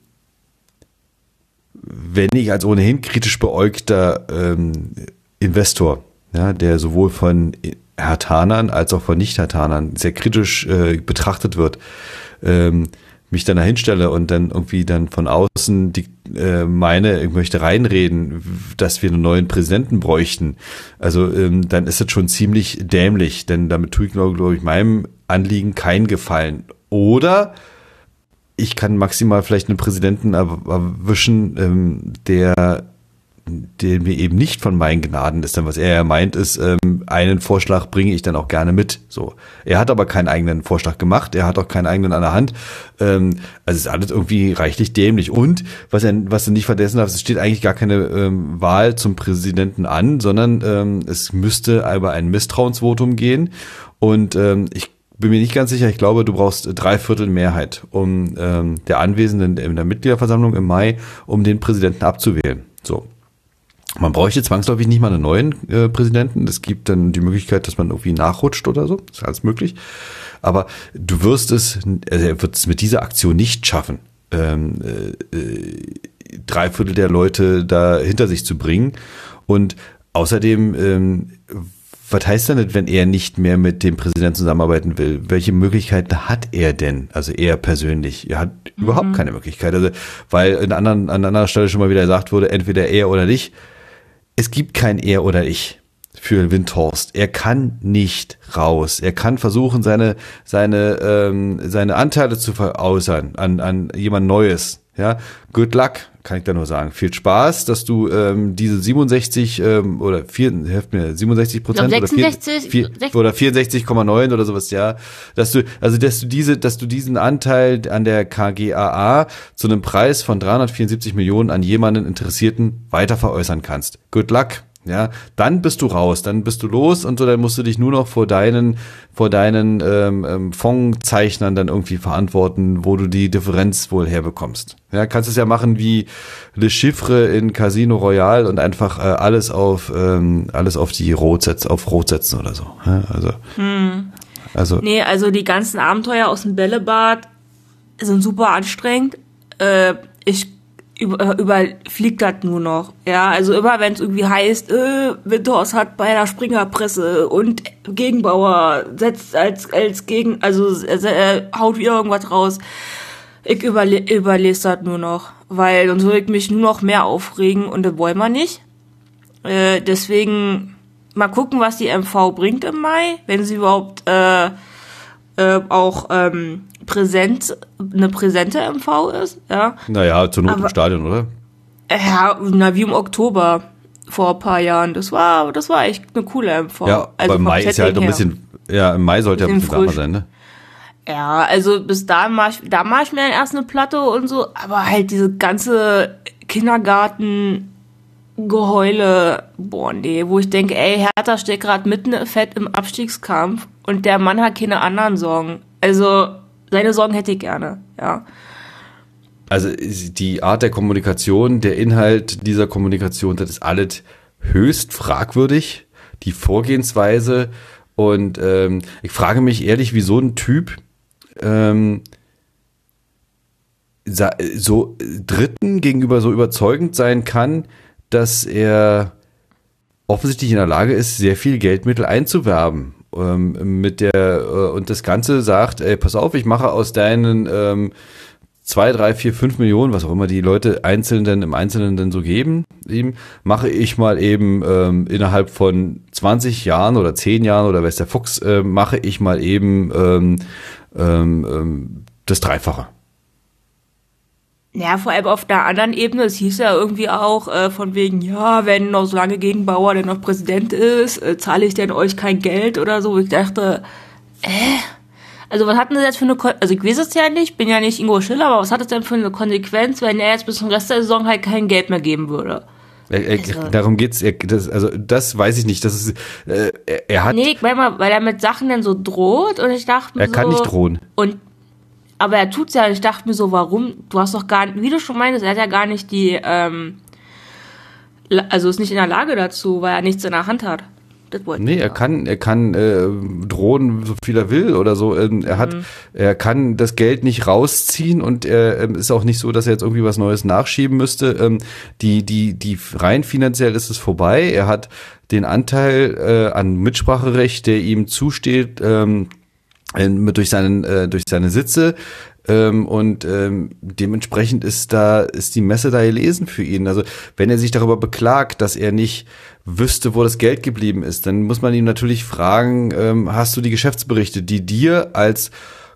wenn ich als ohnehin kritisch beäugter ähm, Investor, ja, der sowohl von Herthanern als auch von Nicht-Herthanern sehr kritisch äh, betrachtet wird, ähm, mich dann da hinstelle und dann irgendwie dann von außen die, äh, meine, ich möchte reinreden, dass wir einen neuen Präsidenten bräuchten. Also ähm, dann ist das schon ziemlich dämlich, denn damit tue ich, glaube ich, meinem Anliegen keinen Gefallen. Oder ich kann maximal vielleicht einen Präsidenten erwischen, ähm, der den wir eben nicht von meinen Gnaden ist, dann was er ja meint, ist, ähm, einen Vorschlag bringe ich dann auch gerne mit. So, er hat aber keinen eigenen Vorschlag gemacht, er hat auch keinen eigenen an der Hand. Ähm, also ist alles irgendwie reichlich dämlich. Und was er, was du nicht vergessen darfst, es steht eigentlich gar keine ähm, Wahl zum Präsidenten an, sondern ähm, es müsste über ein Misstrauensvotum gehen. Und ähm, ich bin mir nicht ganz sicher, ich glaube, du brauchst drei Viertel Mehrheit, um ähm, der Anwesenden in der Mitgliederversammlung im Mai, um den Präsidenten abzuwählen. So. Man bräuchte zwangsläufig nicht mal einen neuen äh, Präsidenten. Es gibt dann die Möglichkeit, dass man irgendwie nachrutscht oder so. Das ist alles möglich. Aber du wirst es, also er wird es mit dieser Aktion nicht schaffen, ähm, äh, drei Viertel der Leute da hinter sich zu bringen. Und außerdem, ähm, was heißt denn, wenn er nicht mehr mit dem Präsidenten zusammenarbeiten will? Welche Möglichkeiten hat er denn? Also er persönlich. Er hat mhm. überhaupt keine Möglichkeit. Also, weil in anderen, an anderer Stelle schon mal wieder gesagt wurde, entweder er oder nicht. Es gibt kein Er oder Ich für Windhorst. Er kann nicht raus. Er kann versuchen, seine seine ähm, seine Anteile zu veräußern an an jemand Neues. Ja, good luck, kann ich da nur sagen. Viel Spaß, dass du ähm, diese siebenundsechzig ähm, oder vier, helft mir, siebenundsechzig Prozent oder, vier, oder vierundsechzig Komma neun oder sowas, ja, dass du also dass du diese, dass du diesen Anteil an der K G A A zu einem Preis von dreihundertvierundsiebzig Millionen an jemanden Interessierten weiter veräußern kannst. Good luck. Ja, dann bist du raus, dann bist du los und so, dann musst du dich nur noch vor deinen, vor deinen ähm, Fondszeichnern dann irgendwie verantworten, wo du die Differenz wohl herbekommst. Ja, kannst es ja machen wie Le Chiffre in Casino Royale und einfach äh, alles auf ähm, alles auf die Rot setzen, auf Rot setzen oder so. Ja, also, hm. also nee, also die ganzen Abenteuer aus dem Bällebad sind super anstrengend. Äh, ich Über, überfliegt das nur noch. Ja, also immer wenn es irgendwie heißt, äh, Windhorst hat bei der Springerpresse und Gegenbauer setzt als als Gegen, also äh, haut wieder irgendwas raus. Ich überle überlese das nur noch, weil sonst würde ich mich nur noch mehr aufregen und das wollen wir nicht. Äh, deswegen mal gucken, was die M V bringt im Mai, wenn sie überhaupt äh, äh, auch ähm, präsent, eine präsente M V ist, ja. Naja, zur Not aber, im Stadion, oder? Ja, na, wie im Oktober vor ein paar Jahren. Das war, das war echt eine coole M V. Ja, also aber im Mai ist ja halt ein bisschen, ja, im Mai sollte ja ein bisschen wärmer sein, ne? Ja, also bis dahin mach ich, da mach ich mir dann erst eine Platte und so, aber halt diese ganze Kindergarten-Geheule, boah, nee, wo ich denke, ey, Hertha steckt gerade mitten fett im Abstiegskampf und der Mann hat keine anderen Sorgen. Also, seine Sorgen hätte ich gerne, ja. Also die Art der Kommunikation, der Inhalt dieser Kommunikation, das ist alles höchst fragwürdig, die Vorgehensweise. Und ähm, ich frage mich ehrlich, wie so ein Typ ähm, so Dritten gegenüber so überzeugend sein kann, dass er offensichtlich in der Lage ist, sehr viel Geldmittel einzuwerben. Ähm, mit der äh, und das Ganze sagt, ey, pass auf, ich mache aus deinen ähm, zwei, drei, vier, fünf Millionen, was auch immer die Leute einzeln denn im Einzelnen denn so geben, eben, mache ich mal eben ähm, innerhalb von zwanzig Jahren oder zehn Jahren oder weiß der Fuchs, äh, mache ich mal eben ähm, ähm, ähm, das Dreifache. Ja, vor allem auf der anderen Ebene, es hieß ja irgendwie auch äh, von wegen, ja, wenn noch so lange Gegenbauer denn noch Präsident ist, äh, zahle ich denn euch kein Geld oder so. Ich dachte, äh, also was hat denn das jetzt für eine, Kon- also ich weiß es ja nicht, bin ja nicht Ingo Schiller, aber was hat das denn für eine Konsequenz, wenn er jetzt bis zum Rest der Saison halt kein Geld mehr geben würde? Er, also, darum geht's, er, das, also das weiß ich nicht, das ist, äh, er, er hat... Nee, ich meine mal, weil er mit Sachen dann so droht und ich dachte mir er so... Er kann nicht drohen. Und aber er tut's ja, ich dachte mir so, warum? Du hast doch gar nicht, wie du schon meintest, er hat ja gar nicht die, ähm, also ist nicht in der Lage dazu, weil er nichts in der Hand hat. Das nee, er kann, er kann äh, drohen, so viel er will oder so. Ähm, er hat, mhm. er kann das Geld nicht rausziehen und er ähm, ist auch nicht so, dass er jetzt irgendwie was Neues nachschieben müsste. Ähm, die, die, die rein finanziell ist es vorbei. Er hat den Anteil äh, an Mitspracherecht, der ihm zusteht, ähm, mit durch seinen äh, durch seine Sitze ähm, und ähm, dementsprechend ist da ist die Messe da gelesen für ihn. Also wenn er sich darüber beklagt, dass er nicht wüsste, wo das Geld geblieben ist, dann muss man ihm natürlich fragen, ähm, hast du die Geschäftsberichte, die dir als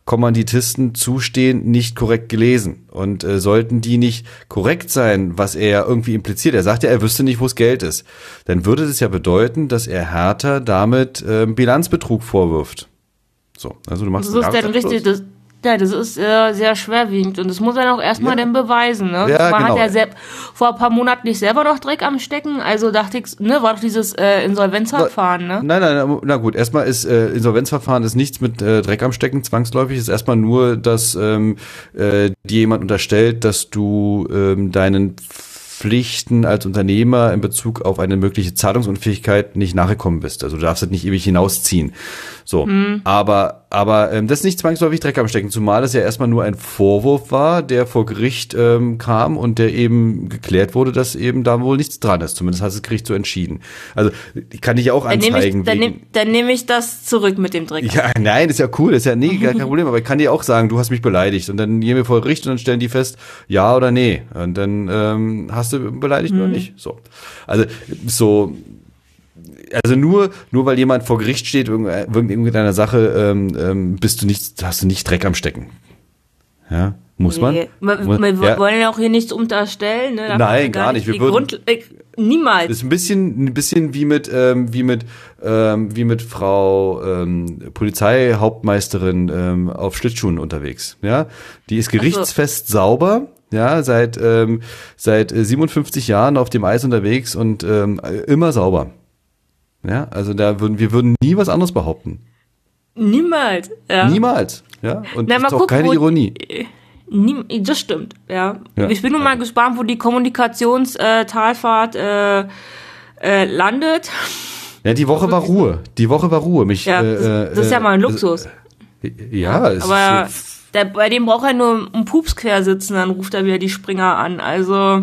Kommanditisten zustehen, nicht korrekt gelesen. Und äh, sollten die nicht korrekt sein, was er ja irgendwie impliziert, er sagt ja, er wüsste nicht, wo das Geld ist, dann würde das ja bedeuten, dass er Hertha damit äh, Bilanzbetrug vorwirft. So, also du machst das ist dann richtig, das, ja, das ist äh, sehr schwerwiegend und das muss er auch erstmal ja. dann beweisen, ne? Ja, Man genau. hat ja sel- vor ein paar Monaten nicht selber noch Dreck am Stecken, also dachte ich, ne, war doch dieses äh, Insolvenzverfahren, ne? Nein, nein, na gut, erstmal ist äh, Insolvenzverfahren ist nichts mit äh, Dreck am Stecken zwangsläufig, ist erstmal nur, dass ähm, äh, dir jemand unterstellt, dass du ähm, deinen Pflichten als Unternehmer in Bezug auf eine mögliche Zahlungsunfähigkeit nicht nachgekommen bist. Also du darfst das nicht ewig hinausziehen. So, hm. aber aber ähm, das ist nicht zwangsläufig Dreck am Stecken, zumal es ja erstmal nur ein Vorwurf war, der vor Gericht ähm, kam und der eben geklärt wurde, dass eben da wohl nichts dran ist. Zumindest hat das Gericht so entschieden. Also ich kann dich ja auch dann anzeigen. Nehm ich, dann nehme dann nehm ich das zurück mit dem Dreck. Ja, nein, ist ja cool, ist ja nee, gar kein Problem. Aber ich kann dir auch sagen, du hast mich beleidigt und dann gehen wir vor Gericht und dann stellen die fest, ja oder nee. Und dann ähm, hast du beleidigt hm. oder nicht. So, also so. Also nur, nur weil jemand vor Gericht steht, wegen irgendeiner Sache, ähm, ähm, bist du nicht, hast du nicht Dreck am Stecken. Ja, muss man? Nee. Wir, muss, wir ja. wollen ja auch hier nichts unterstellen, ne? Da Nein, gar nicht. Wir würden, Grund, äh, niemals. Das ist ein bisschen, ein bisschen wie mit, ähm, wie mit, ähm, wie mit Frau ähm, Polizeihauptmeisterin ähm, auf Schlittschuhen unterwegs. Ja, die ist gerichtsfest so. sauber. Ja, seit ähm, seit siebenundfünfzig Jahren auf dem Eis unterwegs und ähm, immer sauber. Ja, also da würden wir würden nie was anderes behaupten. Niemals. Ja. Niemals. Ja, und Na, das ist auch guck, keine wo, Ironie. Nie, das stimmt. Ja. ja. Ich bin nun mal gespannt, wo die Kommunikationstalfahrt äh, äh, landet. Ja, die Woche war Ruhe. Die Woche war Ruhe. Mich. Ja, äh, das, das ist ja mal ein Luxus. Äh, ja, es aber ist so. der, bei dem braucht er nur einen Pups quer sitzen, dann ruft er wieder die Springer an. Also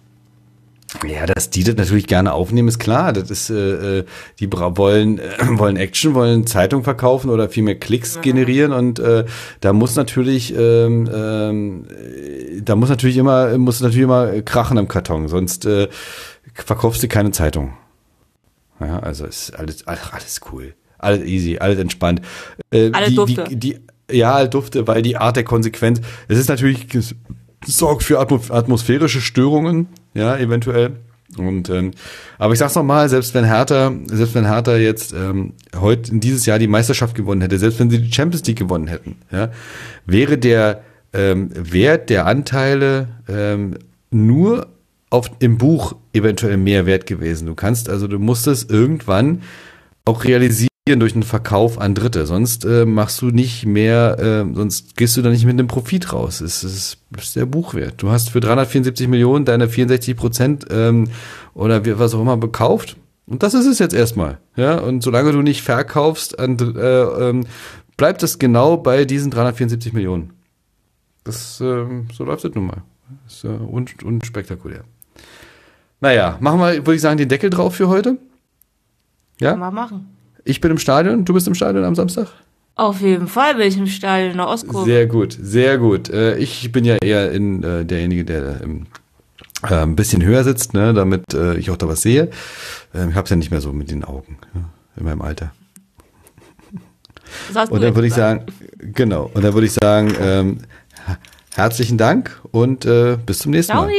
ja, dass die das natürlich gerne aufnehmen, ist klar. Das ist, äh, die bra- wollen äh, wollen Action, wollen Zeitung verkaufen oder viel mehr Klicks ja. generieren und äh, da muss natürlich, ähm, ähm, da muss natürlich immer, muss natürlich immer krachen im Karton, sonst äh, verkaufst du keine Zeitung. Ja, also ist alles, ach, alles cool, alles easy, alles entspannt. Äh, alles die, dufte. Die, die, ja, alles dufte, weil die Art der Konsequenz, es ist natürlich sorgt für atmosphärische Störungen, ja, eventuell. Und ähm, aber ich sag's nochmal, selbst wenn Hertha, selbst wenn Hertha jetzt ähm, heute in dieses Jahr die Meisterschaft gewonnen hätte, selbst wenn sie die Champions League gewonnen hätten, ja, wäre der ähm, Wert der Anteile ähm, nur auf im Buch eventuell mehr wert gewesen. Du kannst also, du musst es irgendwann auch realisieren durch einen Verkauf an Dritte. Sonst äh, machst du nicht mehr, äh, sonst gehst du da nicht mit einem Profit raus. Es ist, ist der Buchwert. Du hast für dreihundertvierundsiebzig Millionen deine vierundsechzig Prozent ähm, oder wie, was auch immer gekauft. Und das ist es jetzt erstmal. Ja, und solange du nicht verkaufst, an, äh, ähm, bleibt es genau bei diesen dreihundertvierundsiebzig Millionen. Das, äh, so läuft es nun mal. Das ist äh, un, unspektakulär. Naja, machen wir, würde ich sagen, den Deckel drauf für heute. Ja? Kann man machen. Ich bin im Stadion, du bist im Stadion am Samstag? Auf jeden Fall bin ich im Stadion in der Ostkurve. Sehr gut, sehr gut. Ich bin ja eher in äh, derjenige, der im, äh, ein bisschen höher sitzt, ne, damit äh, ich auch da was sehe. Ähm, ich hab's ja nicht mehr so mit den Augen, ja, in meinem Alter. Und dann würde ich sagen, genau, und dann würde ich sagen, ähm, herzlichen Dank und äh, bis zum nächsten Mal. Ciao.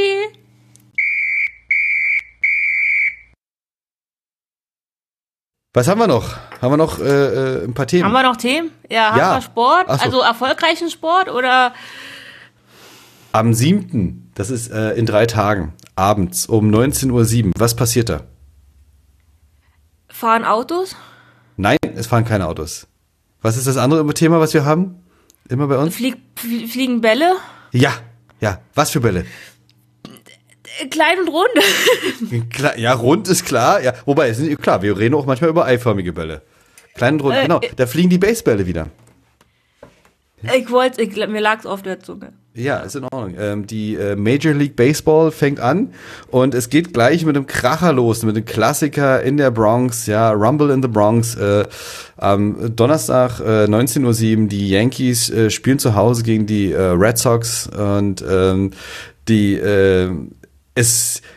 Was haben wir noch? Haben wir noch äh, ein paar Themen? Haben wir noch Themen? Ja, haben ja. wir Sport? So. Also erfolgreichen Sport oder? Am siebten, das ist äh, in drei Tagen, abends um neunzehn Uhr sieben. Was passiert da? Fahren Autos? Nein, es fahren keine Autos. Was ist das andere Thema, was wir haben? Immer bei uns? Flieg, fliegen Bälle? Ja, ja. Was für Bälle? Klein und rund. Klar, ja, rund ist klar. Ja, wobei, es ist klar, wir reden auch manchmal über eiförmige Bälle. Klein und rund, äh, genau. Da fliegen die Basebälle wieder. Ich wollte, ich, mir lag's auf der Zunge. Ja, ist in Ordnung. Ähm, die äh, Major League Baseball fängt an und es geht gleich mit einem Kracher los, mit dem Klassiker in der Bronx, ja, Rumble in the Bronx. Äh, am Donnerstag äh, neunzehn Uhr sieben, die Yankees äh, spielen zu Hause gegen die äh, Red Sox und ähm, die äh, es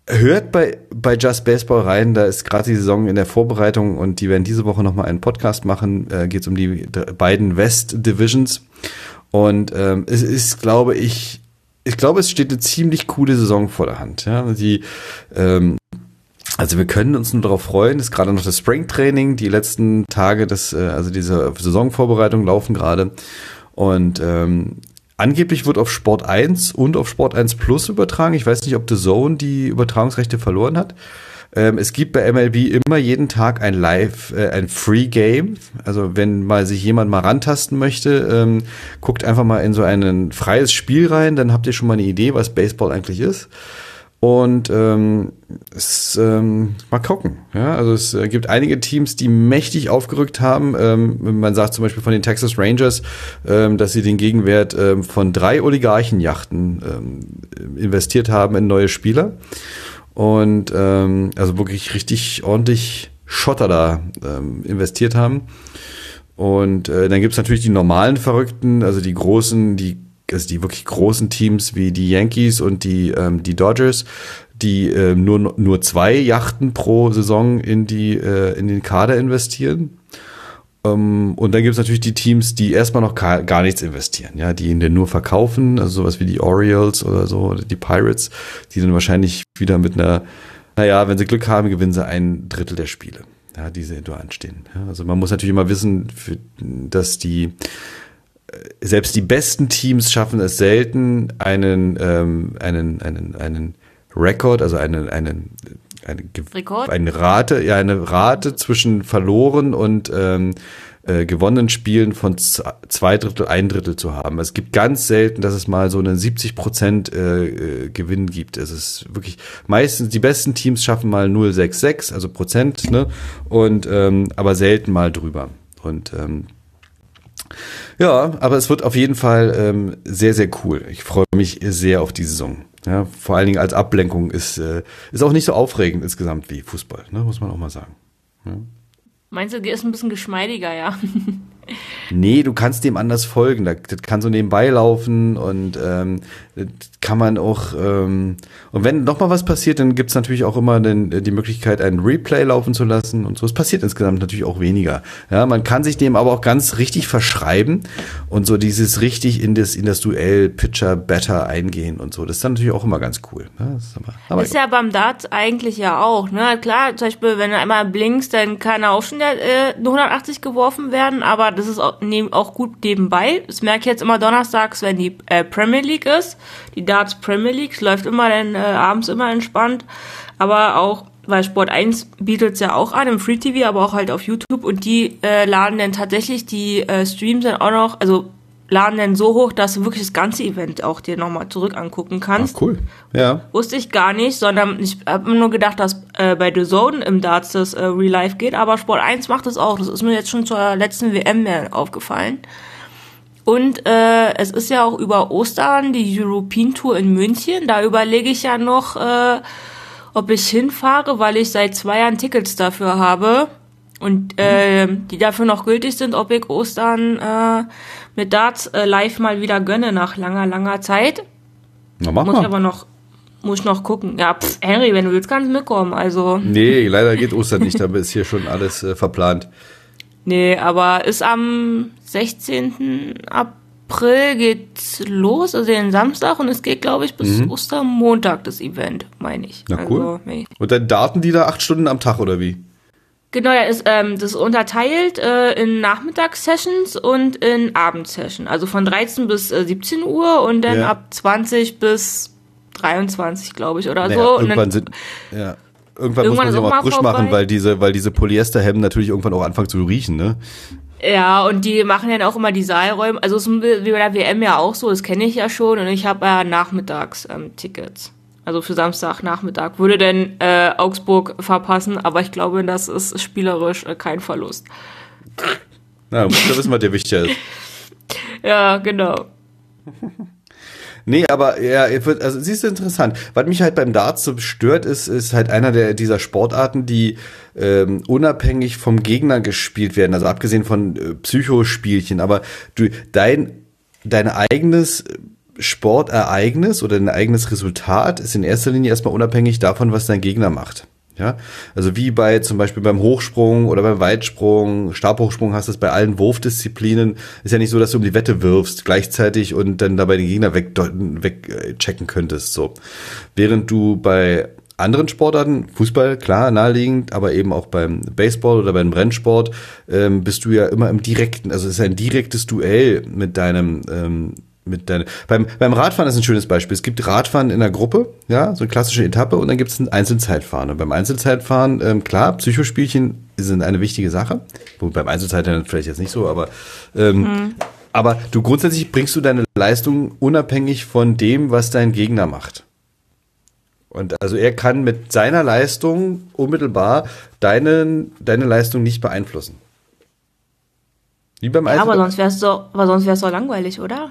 hört bei, bei Just Baseball rein, da ist gerade die Saison in der Vorbereitung und die werden diese Woche nochmal einen Podcast machen, äh, geht es um die beiden West Divisions und ähm, es ist, glaube ich, ich glaube, es steht eine ziemlich coole Saison vor der Hand. Ja, die, ähm, also wir können uns nur darauf freuen, es ist gerade noch das Springtraining, die letzten Tage des, äh, also diese Saisonvorbereitung laufen gerade und ähm, angeblich wird auf Sport eins und auf Sport eins Plus übertragen. Ich weiß nicht, ob The Zone die Übertragungsrechte verloren hat. Ähm, es gibt bei M L B immer jeden Tag ein Live, äh, ein Free Game. Also wenn mal sich jemand mal rantasten möchte, ähm, guckt einfach mal in so ein freies Spiel rein, dann habt ihr schon mal eine Idee, was Baseball eigentlich ist. Und ähm, es, ähm, mal gucken. Ja, also es äh, gibt einige Teams, die mächtig aufgerückt haben. Ähm, man sagt zum Beispiel von den Texas Rangers, ähm, dass sie den Gegenwert ähm, von drei Oligarchenjachten ähm, investiert haben in neue Spieler. Und ähm, also wirklich richtig ordentlich Schotter da ähm, investiert haben. Und äh, dann gibt's natürlich die normalen Verrückten, also die großen, die also die wirklich großen Teams wie die Yankees und die ähm, die Dodgers, die äh, nur nur zwei Yachten pro Saison in die äh, in den Kader investieren. Um, und dann gibt's natürlich die Teams, die erstmal noch gar, gar nichts investieren, ja, die ihn dann nur verkaufen, also sowas wie die Orioles oder so, oder die Pirates, die dann wahrscheinlich wieder mit einer, naja, wenn sie Glück haben, gewinnen sie ein Drittel der Spiele, ja, die sie da anstehen. Ja, also man muss natürlich immer wissen, für, dass die selbst die besten Teams schaffen es selten, einen, ähm, einen, einen, einen Rekord, also einen, einen, eine, Rekord? eine Rate, ja, eine Rate zwischen verloren und ähm, äh, gewonnenen Spielen von zwei Drittel, ein Drittel zu haben. Es gibt ganz selten, dass es mal so einen siebzig Prozent äh, Gewinn gibt. Es ist wirklich meistens, die besten Teams schaffen mal null Komma sechsundsechzig, also Prozent, ne, und ähm, aber selten mal drüber. Und ähm, ja, aber es wird auf jeden Fall ähm, sehr, sehr cool. Ich freue mich sehr auf die Saison. Ja, vor allen Dingen als Ablenkung ist äh, ist auch nicht so aufregend insgesamt wie Fußball, ne, muss man auch mal sagen. Ja. Meinst du, die ist ein bisschen geschmeidiger, ja? Nee, du kannst dem anders folgen. Das kann so nebenbei laufen und ähm, das kann man auch. Ähm, und wenn noch mal was passiert, dann gibt's natürlich auch immer den, die Möglichkeit, einen Replay laufen zu lassen und so. Es passiert insgesamt natürlich auch weniger. Ja, man kann sich dem aber auch ganz richtig verschreiben und so dieses richtig in das in das Duell Pitcher Batter eingehen und so. Das ist dann natürlich auch immer ganz cool. Ja, das ist, aber, aber ist ja beim Darts eigentlich ja auch. Ne, klar, zum Beispiel, wenn du einmal blinkst, dann kann auch schon der, äh, eine hundertachtzig geworfen werden, aber das ist auch, ne, auch gut nebenbei. Das merke ich jetzt immer donnerstags, wenn die äh, Premier League ist. Die Darts Premier League, es läuft immer dann äh, abends immer entspannt. Aber auch, weil Sport eins bietet es ja auch an, im Free T V, aber auch halt auf YouTube. Und die äh, laden dann tatsächlich die äh, Streams dann auch noch, also laden dann so hoch, dass du wirklich das ganze Event auch dir nochmal zurück angucken kannst. Ach, cool. Ja. Wusste ich gar nicht, sondern ich habe nur gedacht, dass äh, bei The Zone im Darts das äh, Real Life geht, aber Sport eins macht das auch. Das ist mir jetzt schon zur letzten W M mehr aufgefallen. Und äh, es ist ja auch über Ostern die European Tour in München. Da überlege ich ja noch, äh, ob ich hinfahre, weil ich seit zwei Jahren Tickets dafür habe. Und äh, die dafür noch gültig sind, ob ich Ostern äh, mit Darts äh, live mal wieder gönne nach langer, langer Zeit. Na, mach muss mal. ich aber noch, muss ich noch gucken. Ja, pff, Henry, wenn du willst, kannst du mitkommen. Also. Nee, leider geht Ostern nicht, da ist hier schon alles äh, verplant. Nee, aber ist am sechzehnten April geht's los, also den Samstag, und es geht, glaube ich, bis mhm. Ostermontag das Event, meine ich. Na cool. Also, nee. Und dann darten die da acht Stunden am Tag, oder wie? Genau, ja, ist, ähm, das ist unterteilt äh, in Nachmittagssessions und in Abendsessions. Also von dreizehn bis äh, siebzehn Uhr und dann Ja. ab zwanzig bis dreiundzwanzig, glaube ich, oder Naja, so. Und irgendwann dann, sind, ja. Irgendwann, Irgendwann muss man ist sich auch auch mal mal frisch vorbei. machen, weil diese, weil diese Polyesterhemden natürlich irgendwann auch anfangen zu riechen, ne? ja, und die machen dann auch immer die Saalräume. Also es ist wie bei der W M ja auch so, das kenne ich ja schon. Und ich habe ja nachmittags ähm, Tickets. Also für Samstagnachmittag. Würde denn äh, Augsburg verpassen, aber ich glaube, das ist spielerisch äh, kein Verlust. Na, da wissen wir, was dir wichtiger ist. Ja, genau. Nee, aber ja, also siehst du, interessant. Was mich halt beim Darts so stört, ist, ist halt einer der dieser Sportarten, die ähm, unabhängig vom Gegner gespielt werden, also abgesehen von äh, Psychospielchen, aber du dein dein eigenes Sportereignis oder ein eigenes Resultat ist in erster Linie erstmal unabhängig davon, was dein Gegner macht. Ja, also wie bei zum Beispiel beim Hochsprung oder beim Weitsprung, Stabhochsprung hast du es bei allen Wurfdisziplinen. Ist ja nicht so, dass du um die Wette wirfst gleichzeitig und dann dabei den Gegner weg, weg checken könntest. So, während du bei anderen Sportarten, Fußball, klar, naheliegend, aber eben auch beim Baseball oder beim Rennsport, ähm, bist du ja immer im direkten, also es ist ein direktes Duell mit deinem ähm, mit deiner, beim, beim Radfahren ist ein schönes Beispiel. Es gibt Radfahren in der Gruppe, ja, so eine klassische Etappe und dann gibt es ein Einzelzeitfahren. Und beim Einzelzeitfahren, ähm, klar, Psychospielchen sind eine wichtige Sache. Wo beim Einzelzeitfahren vielleicht jetzt nicht so, aber, ähm, mhm. aber du grundsätzlich bringst du deine Leistung unabhängig von dem, was dein Gegner macht. Und also er kann mit seiner Leistung unmittelbar deine, deine Leistung nicht beeinflussen. Wie beim ja, aber sonst wär's so, aber sonst wär's doch langweilig, oder?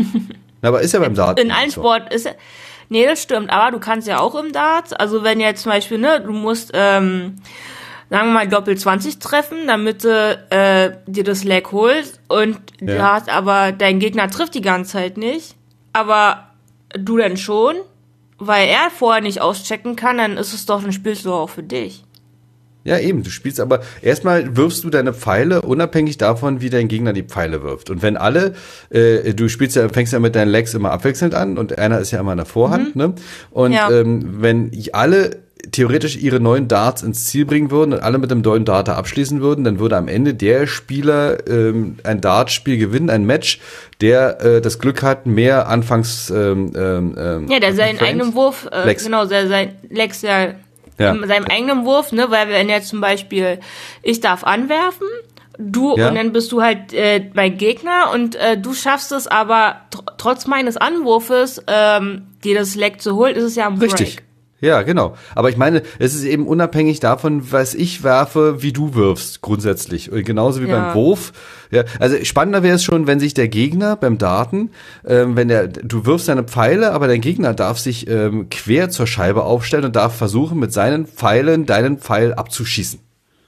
Na, aber ist ja beim Dart. In allen so. Sport ist, nee, das stimmt, aber du kannst ja auch im Dart, also wenn jetzt zum Beispiel, ne, du musst, ähm, sagen wir mal, Doppel zwanzig treffen, damit du äh, dir das Leg holst und ja. du hast, aber dein Gegner trifft die ganze Zeit nicht, aber du dann schon, weil er vorher nicht auschecken kann, dann ist es doch, dann spielst du auch für dich. Ja, eben, du spielst aber, erstmal wirfst du deine Pfeile unabhängig davon, wie dein Gegner die Pfeile wirft. Und wenn alle, äh, du spielst ja, fängst ja mit deinen Legs immer abwechselnd an und einer ist ja immer in der Vorhand, mhm. ne? Und ja. ähm, wenn alle theoretisch ihre neuen Darts ins Ziel bringen würden und alle mit dem neuen Dart abschließen würden, dann würde am Ende der Spieler ähm, ein Dartspiel gewinnen, ein Match, der äh, das Glück hat, mehr Anfangs ähm, ähm, ja, der seinen eigenen Wurf, äh, Legs. genau, der sein Legs ja Ja. in seinem eigenen Wurf, ne, weil wenn jetzt zum Beispiel ich darf anwerfen, du ja. und dann bist du halt äh, mein Gegner und äh, du schaffst es aber tr- trotz meines Anwurfes ähm, dir das Leck zu holen, ist es ja ein Break. Richtig. Ja, genau. Aber ich meine, es ist eben unabhängig davon, was ich werfe, wie du wirfst, grundsätzlich. Und genauso wie ja. beim Wurf. Ja, also spannender wäre es schon, wenn sich der Gegner beim Darten, ähm, wenn der, du wirfst deine Pfeile, aber dein Gegner darf sich ähm, quer zur Scheibe aufstellen und darf versuchen, mit seinen Pfeilen deinen Pfeil abzuschießen.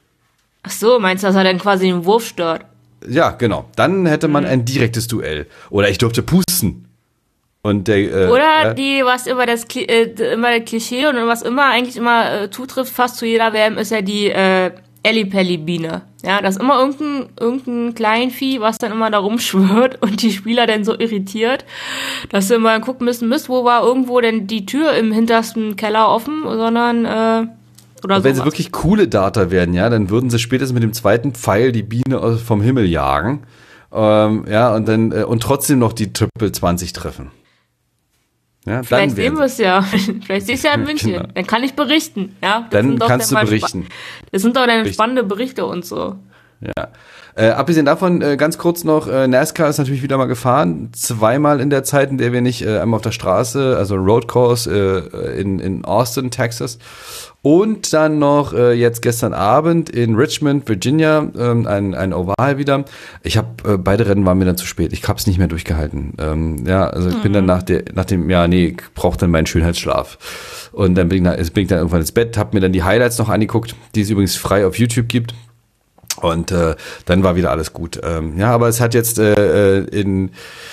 Ach so, meinst du, dass er dann quasi den Wurf stört? Ja, genau. Dann hätte man mhm. ein direktes Duell. Oder ich durfte pusten. Und der, äh, Oder ja. die, was immer das äh, immer das Klischee und was immer eigentlich immer äh, zutrifft, fast zu jeder W M, ist ja die äh, Ellipelli-Biene. Ja, das ist immer irgendein, irgendein Kleinvieh, was dann immer da rumschwirrt und die Spieler dann so irritiert, dass sie immer gucken müssen, Mist, wo war irgendwo denn die Tür im hintersten Keller offen, sondern äh, oder so. Wenn sie wirklich coole Darter werden, ja, dann würden sie spätestens mit dem zweiten Pfeil die Biene vom Himmel jagen. Ähm, ja, und dann äh, und trotzdem noch die Triple zwanzig treffen. Ja, vielleicht sehen wir es ja. Vielleicht sehe ich es ja in München. Genau. Dann kann ich berichten. Ja, das dann kannst du berichten. Spa- das sind doch dann spannende Berichte und so. Ja. Äh, abgesehen davon, äh, ganz kurz noch, äh, NASCAR ist natürlich wieder mal gefahren. Zweimal in der Zeit, in der wir nicht, äh, einmal auf der Straße, also Road Course äh, in, in Austin, Texas. Und dann noch äh, jetzt gestern Abend in Richmond, Virginia, ähm, ein, ein Oval wieder. Ich habe äh, beide Rennen waren mir dann zu spät. Ich habe es nicht mehr durchgehalten. Ähm, ja, also ich mhm. bin dann nach der, nach dem, ja, nee, ich brauche dann meinen Schönheitsschlaf. Und dann bin ich, nach, bin ich dann irgendwann ins Bett, habe mir dann die Highlights noch angeguckt, die es übrigens frei auf YouTube gibt. Und äh, dann war wieder alles gut. Ähm, ja, aber es hat jetzt äh, in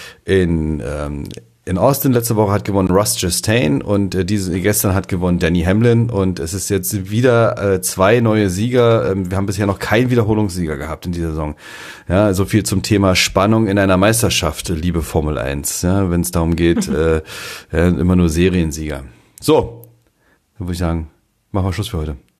in ähm, in Austin letzte Woche hat gewonnen Ross Chastain und äh, diese gestern hat gewonnen Denny Hamlin und es ist jetzt wieder äh, zwei neue Sieger. Ähm, wir haben bisher noch keinen Wiederholungssieger gehabt in dieser Saison. Ja, so viel zum Thema Spannung in einer Meisterschaft, liebe Formel eins. Ja, wenn es darum geht, äh, äh, immer nur Seriensieger. So, dann würde ich sagen, machen wir Schluss für heute.